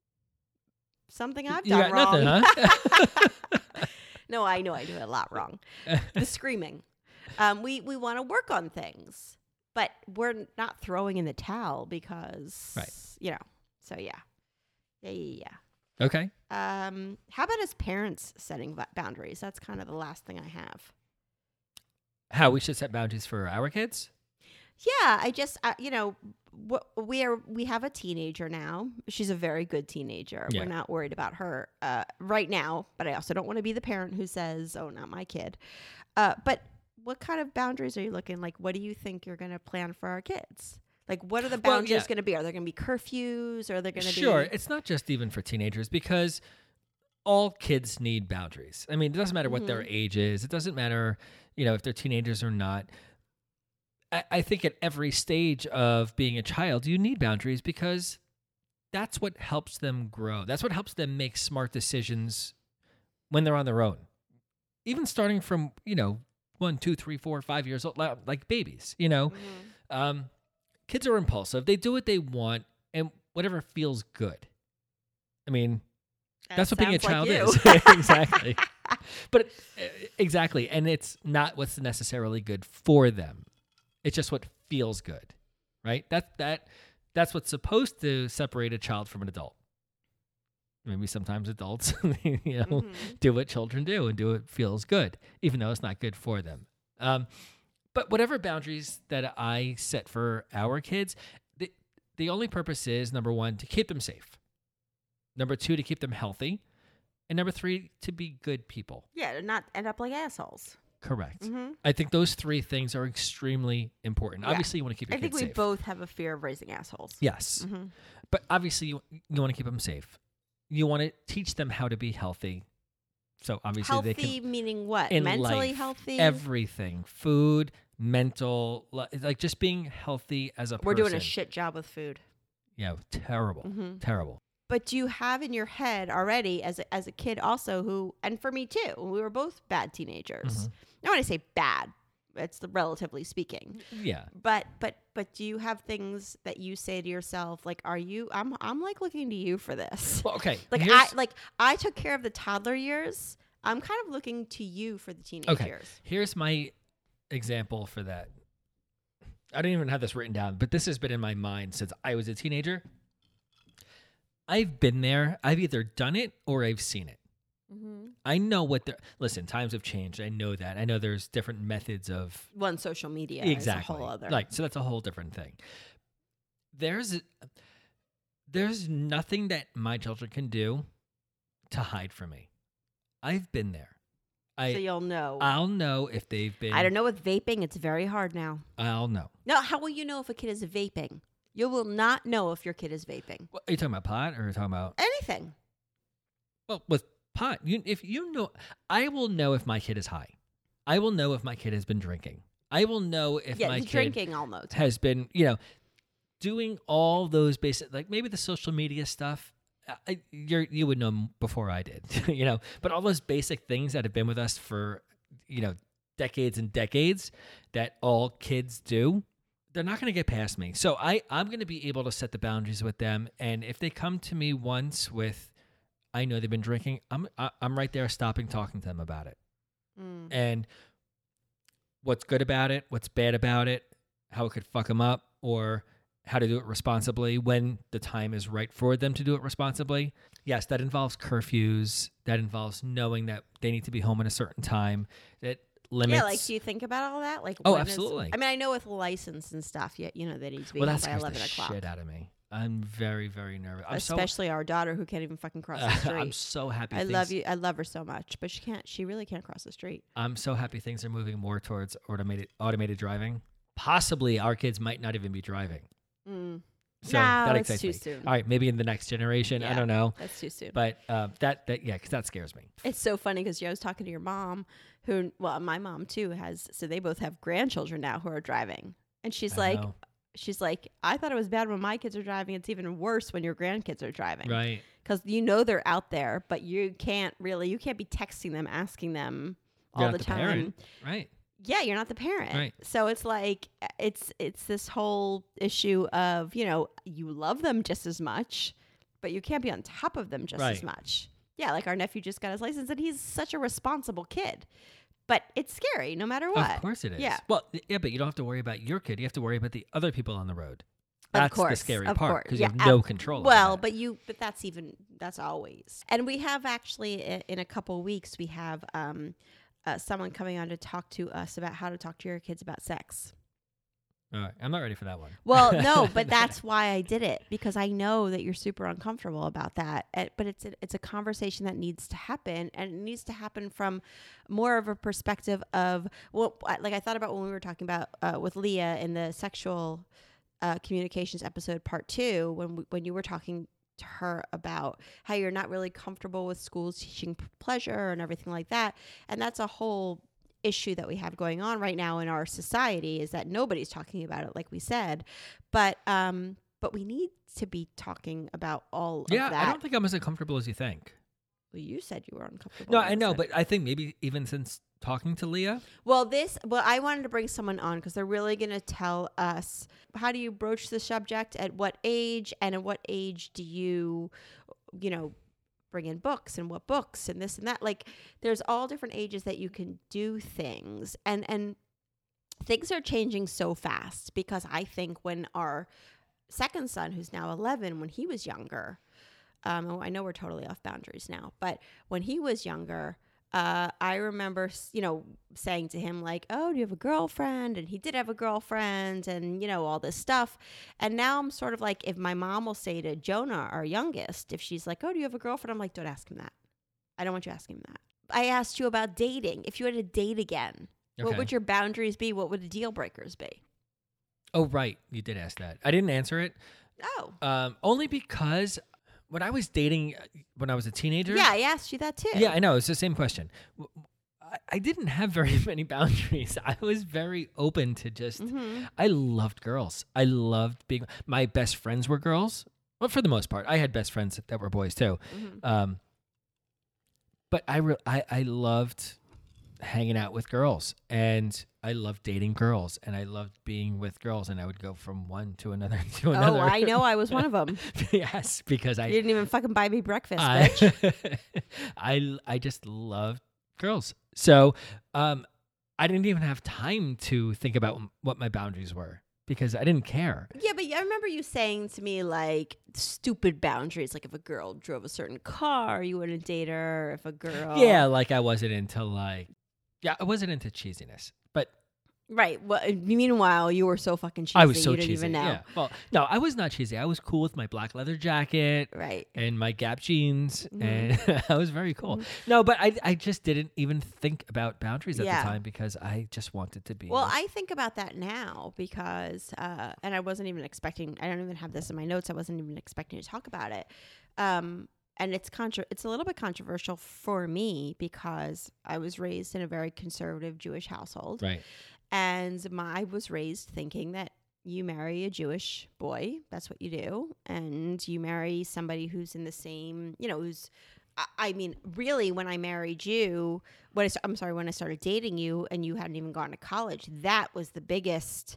something I've You done got wrong. nothing, huh? No, I know I do it a lot wrong. The screaming. Um, we we want to work on things, but we're not throwing in the towel because, Right. you know. So yeah, yeah, yeah, yeah. Okay. Um, how about as parents setting va- boundaries? That's kind of the last thing I have. How we should set boundaries for our kids? Yeah, I just uh, you know w- we are we have a teenager now. She's a very good teenager. Yeah. We're not worried about her uh, right now, but I also don't want to be the parent who says, "Oh, not my kid." Uh, but what kind of boundaries are you looking like? What do you think you're going to plan for our kids? Like, what are the Well, boundaries yeah. going to be? Are there going to be curfews? Or are there going to Sure. be? It's not just even for teenagers because all kids need boundaries. I mean, it doesn't matter what their Mhm. age is. It doesn't matter, you know, if they're teenagers or not. I, I think at every stage of being a child, you need boundaries because that's what helps them grow. That's what helps them make smart decisions when they're on their own. Even starting from, you know, one, two, three, four, five years old, li- like babies, you know. Mhm. Um, kids are impulsive. They do what they want and whatever feels good. I mean, That that's what being a sounds like child you. is. Exactly. But uh, exactly. And it's not what's necessarily good for them. It's just what feels good. Right? That that that's what's supposed to separate a child from an adult. Maybe sometimes adults, you know, Mhm. do what children do and do what feels good, even though it's not good for them. Um, but whatever boundaries that I set for our kids, the, the only purpose is, number one, to keep them safe. Number two, to keep them healthy. And number three, to be good people. Yeah, to not end up like assholes. Correct. Mm-hmm. I think those three things are extremely important. Yeah. Obviously, you want to keep your I think kids we safe. both have a fear of raising assholes. Yes. Mm-hmm. But obviously, you, you want to keep them safe. You want to teach them how to be healthy. So obviously, Healthy they can meaning what? in Mentally life, healthy? everything, food, mental, li- like just being healthy as a person. We're doing a shit job with food. Yeah, terrible, Mm-hmm. terrible. But do you have in your head already, as a, as a kid also, who, and for me too, we were both bad teenagers. Mhm. Now when I say bad, it's the relatively speaking. Yeah, But but but do you have things that you say to yourself like, are you? I'm I'm like looking to you for this. well, okay. Like here's- I like I took care of the toddler years I'm kind of looking to you for the teenage Okay. years. Here's my example for that. I don't even have this written down, but this has been in my mind since I was a teenager. I've been there. I've either done it or I've seen it. Mm-hmm. I know what the listen. Times have changed. I know that. I know there's different methods of One, social media exactly. is a whole other. Like so, that's a whole different thing. There's there's nothing that my children can do to hide from me. I've been there. I so you'll know. I'll know if they've been. I don't know with vaping. It's very hard now. I'll know. No, how will you know if a kid is vaping? You will not know if your kid is vaping. What, are you talking about pot or are you talking about Anything. well with pot? You if you know, I will know if my kid is high. I will know if my kid has been drinking. I will know if yeah, my the kid drinking I'll know. has been, you know, doing all those basic, like maybe the social media stuff. I, you're, you would know before I did, you know, but all those basic things that have been with us for, you know, decades and decades that all kids do, they're not going to get past me. So I, I'm going to be able to set the boundaries with them. And if they come to me once with, I know they've been drinking, I'm, I, I'm right there stopping talking to them about it. Mm. And what's good about it, what's bad about it, how it could fuck them up, or how to do it responsibly when the time is right for them to do it responsibly. Yes, that involves curfews. That involves knowing that they need to be home at a certain time. That limits. Yeah, like do you think about all that? Like, Oh, when is- absolutely. I mean, I know with license and stuff, you, you know, they need to be well, home that by scares eleven the o'clock. shit out of me. I'm very, very nervous. I'm Especially our daughter who can't even fucking cross so, the street. I'm so happy. I things, love you. I love her so much, but she can't. She really can't cross the street. I'm so happy things are moving more towards automated automated driving. Possibly our kids might not even be driving. Mm. So no, that it's excites too me. soon. All right, maybe in the next generation. I Yeah. don't know. That's too soon. But uh, that that yeah, because that scares me. It's so funny because I was talking to your mom, who, well, my mom too has. So they both have grandchildren now who are driving, and she's I like, know. she's like, I thought it was bad when my kids are driving. It's even worse when your grandkids are driving, Right. because you know they're out there, but you can't really, you can't be texting them, asking them all You're the not time. parent, right. Yeah, you're not the parent. Right. So it's like it's it's this whole issue of, you know, you love them just as much, but you can't be on top of them just as Right. much. Yeah, like our nephew just got his license and he's such a responsible kid. But it's scary no matter what. Of course it is. Yeah. Well, yeah, but you don't have to worry about your kid. You have to worry about the other people on the road. Of That's course, the scary of part course. because Yeah, you have no ab- control. Well, over that. but you but that's even that's always. And we have actually i- in a couple weeks we have um uh, someone coming on to talk to us about how to talk to your kids about sex. all right, I'm not ready for that one. Well, no, but that's why I did it, because I know that you're super uncomfortable about that. Uh, But it's a, it's a conversation that needs to happen, and it needs to happen from more of a perspective of, well, I- like I thought about when we were talking about uh, with Leah in the sexual uh, communications episode part two, when we, when you were talking to her about how you're not really comfortable with schools teaching p- pleasure and everything like that, and that's a whole issue that we have going on right now in our society, is that nobody's talking about it, like we said, but um but we need to be talking about all Yeah, of that. I don't think I'm as uncomfortable as you think. Well, you said you were uncomfortable. No, with I know, it. but I think maybe even since talking to Leah, well, this well, I wanted to bring someone on because they're really going to tell us how do you broach the subject, at what age, and at what age do you, you know, bring in books, and what books, and this and that. Like, there's all different ages that you can do things, and and things are changing so fast, because I think when our second son, who's now eleven, when he was younger, um, and I know we're totally off boundaries now, but when he was younger, uh, I remember, s- you know, saying to him like, "Oh, do you have a girlfriend?" And he did have a girlfriend, and you know, all this stuff. And now I'm sort of like, if my mom will say to Jonah, our youngest, if she's like, "Oh, do you have a girlfriend?" I'm like, "Don't ask him that. I don't want you asking him that." I asked you about dating. If you had to date again, what Okay. would your boundaries be? What would the deal breakers be? oh right, you did ask that. I didn't answer it, Oh, um, only because when I was dating, uh, when I was a teenager, yeah, I asked you that too. yeah, I know it's the same question. W- w- I- I didn't have very many boundaries. I was very open to just. Mm-hmm. I loved girls. I loved being. My best friends were girls. Well, for the most part, I had best friends that were boys too. Mm-hmm. Um, but I, re- I I loved hanging out with girls, and I loved dating girls, and I loved being with girls, and I would go from one to another to another. Oh, I know. I was one of them. Yes, because I You didn't even fucking buy me breakfast, I, bitch. I I just loved girls. So um, I didn't even have time to think about what my boundaries were because I didn't care. Yeah, but I remember you saying to me, like, stupid boundaries. Like, if a girl drove a certain car, you wouldn't date her. If a girl... Yeah, like I wasn't into, like... Yeah, I wasn't into cheesiness. But... Right. Well, meanwhile, you were so fucking cheesy. I was so you didn't cheesy. even know. Yeah. Well, no, I was not cheesy. I was cool with my black leather jacket. Right. And my Gap jeans. Mhm. And I was very cool. Mhm. No, but I, I just didn't even think about boundaries at Yeah. the time because I just wanted to be... Well, I think about that now because, uh, and I wasn't even expecting, I don't even have this in my notes. I wasn't even expecting to talk about it. Um, and it's contra- it's a little bit controversial for me because I was raised in a very conservative Jewish household. Right. And my, I was raised thinking that you marry a Jewish boy, that's what you do. And you marry somebody who's in the same, you know, who's, I, I mean, really, when I married you, when I, st- I'm sorry, when I started dating you and you hadn't even gone to college, that was the biggest,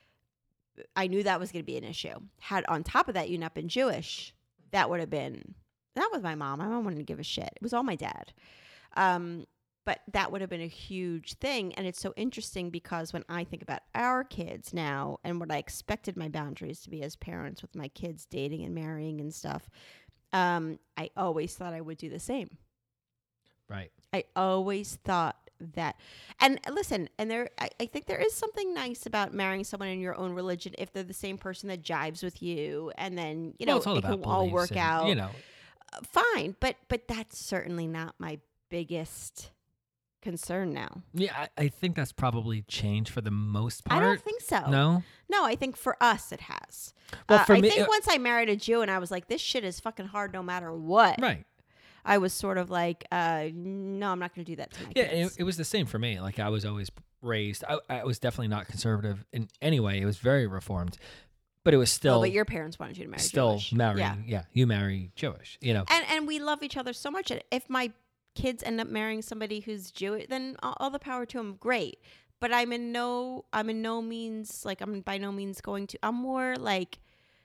I knew that was going to be an issue. Had on top of that, you not been Jewish, that would have been, that was my mom. My mom wouldn't give a shit. It was all my dad. Um, But that would have been a huge thing. And it's so interesting because when I think about our kids now and what I expected my boundaries to be as parents with my kids dating and marrying and stuff, um, I always thought I would do the same. Right. I always thought that. And listen, and there, I, I think there is something nice about marrying someone in your own religion if they're the same person that jives with you. And then, you know, Well, it's all it about can all beliefs work and, out. You know. Uh, fine. But, but that's certainly not my biggest concern now. Yeah, I, I think that's probably changed for the most part. I don't think so. No? No, I think for us it has. Well, Uh, for I me- think uh, once I married a Jew and I was like, this shit is fucking hard no matter what. Right. I was sort of like, uh, no, I'm not going to do that to my Yeah, kids. it, it was the same for me. Like, I was always raised, I, I was definitely not conservative in any way. It was very reformed. But it was still... Oh, but your parents wanted you to marry Still Jewish. marrying... Yeah. Yeah. you marry Jewish, you know. And, and we love each other so much. And if my kids end up marrying somebody who's Jewish, then all, all the power to them. Great. But I'm in no, I'm in no means, like, I'm by no means going to, I'm more like,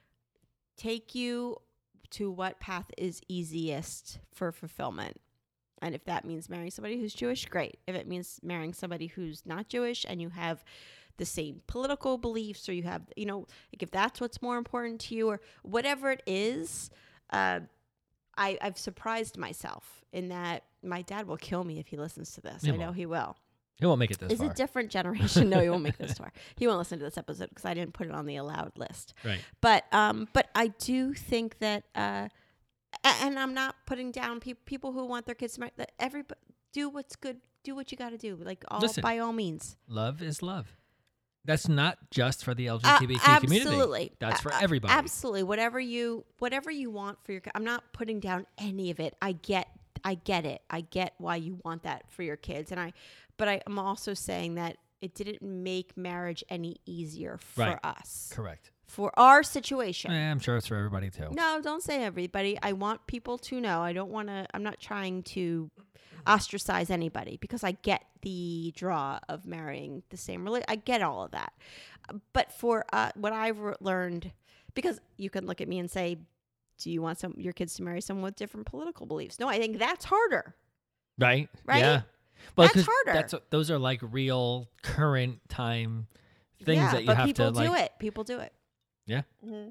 take you to what path is easiest for fulfillment. And if that means marrying somebody who's Jewish, great. If it means marrying somebody who's not Jewish and you have the same political beliefs, or you have, you know, like if that's what's more important to you, or whatever it is, uh, I, I've surprised myself in that my dad will kill me if he listens to this. He I know won't. he will. He won't make it this It's far. a different generation. No, he won't make this far. He won't listen to this episode because I didn't put it on the allowed list. Right. But um, but I do think that, uh, a- and I'm not putting down pe- people who want their kids to marry. That everybody do what's good. Do what you got to do. Like all Listen. by all means. Love is love. That's not just for the L G Uh, B T Q community. absolutely. That's for Uh, uh, everybody. Absolutely. Whatever you whatever you want for your ki- I'm not putting down any of it. I get I get it. I get why you want that for your kids. And I but I, I'm also saying that it didn't make marriage any easier for Right. us. Correct. For our situation. Eh, I'm sure it's for everybody too. No, don't say everybody. I want people to know. I don't want to I'm not trying to ostracize anybody because I get the draw of marrying the same religion. I get all of that. But for uh, what I've re- learned, because you can look at me and say, do you want some your kids to marry someone with different political beliefs? No, I think that's harder. Right? Right? Yeah. Well, That's 'cause harder. That's those are like real current time things yeah, that you but have people to like. do it. People do it. Yeah. Mm-hmm.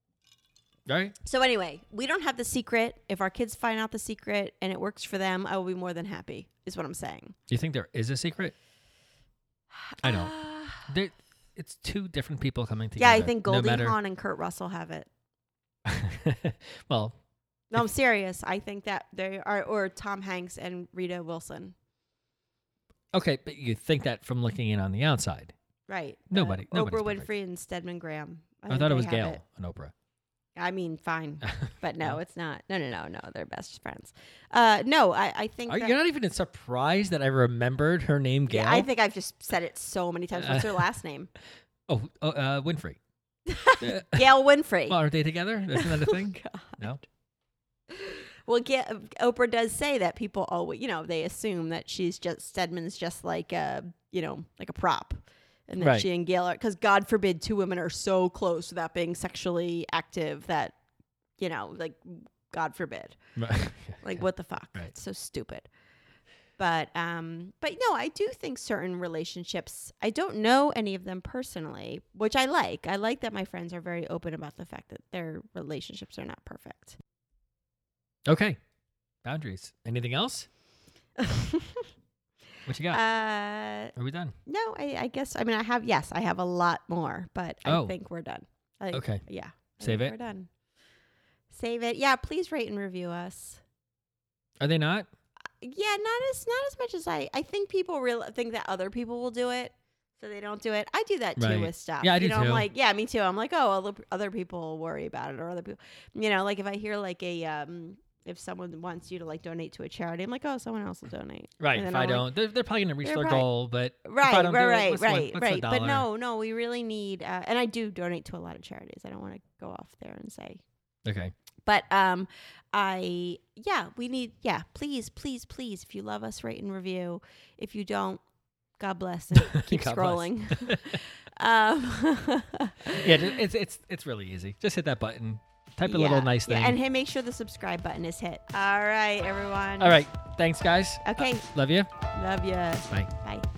Right. So anyway, we don't have the secret. If our kids find out the secret and it works for them, I will be more than happy, is what I'm saying. Do you think there is a secret? I don't. Uh, There, it's two different people coming yeah, together. I think no Goldie matter- Hawn and Kurt Russell have it. well, No, I'm serious. I think that they are, or Tom Hanks and Rita Wilson. okay, but you think that from looking in on the outside. Right. Nobody- Uh, nobody's Oprah perfect. Winfrey and Stedman Graham. I, think thought it they was have Gail it. and Oprah. I mean, fine. But no, No? it's not. No, no, no, no. They're best friends. Uh, no, I, I think Are, that, you're not even surprised that I remembered her name, Gail? yeah, I think I've just said it so many times. What's her last name? Oh, oh uh, Winfrey. Uh, Gail Winfrey. well, aren't they together? Isn't that a thing? God. No. Well, Ga- Oprah does say that people always, you know, they assume that she's just Stedman's just like a, you know, like a prop, and that Right. she and Gail are, because God forbid two women are so close without being sexually active that, you know, like God forbid, Right. like what the fuck? Right. It's so stupid. But um, but no, I do think certain relationships, I don't know any of them personally, which I like. I like that my friends are very open about the fact that their relationships are not perfect. Okay. Boundaries. Anything else? What you got? Uh, Are we done? no, I, I guess, I mean, I have, yes, I have a lot more, but Oh. I think we're done. I think, Okay. Yeah. I Save think it? We're done. Save it. Yeah, please rate and review us. Are they not? Yeah, not as not as much as I. I think people real think that other people will do it, so they don't do it. I do that too Right. with stuff. Yeah, I you do know, I'm too. like, yeah, me too. I'm like, oh, other, other people will worry about it, or other people, you know, like if I hear like a um, if someone wants you to like donate to a charity, I'm like, oh, someone else will donate. Right. And If then I I'm like, don't, they're, they're probably going to reach They're their right. goal, but if I Right, don't right, do it, right, what's one- right, what's a right. But dollar? no, no, we really need, uh, and I do donate to a lot of charities. I don't want to go off there and say. Okay. But um, I yeah, we need yeah. Please, please, please. If you love us, rate and review. If you don't, God bless and keep God bless. scrolling. um, Yeah, ju- it's it's it's really easy. Just hit that button. Type a yeah, little nice yeah, thing. and hey, make sure the subscribe button is hit. All right, everyone. All right. Thanks, guys. Okay. Uh, love you. Love you. Bye. Bye.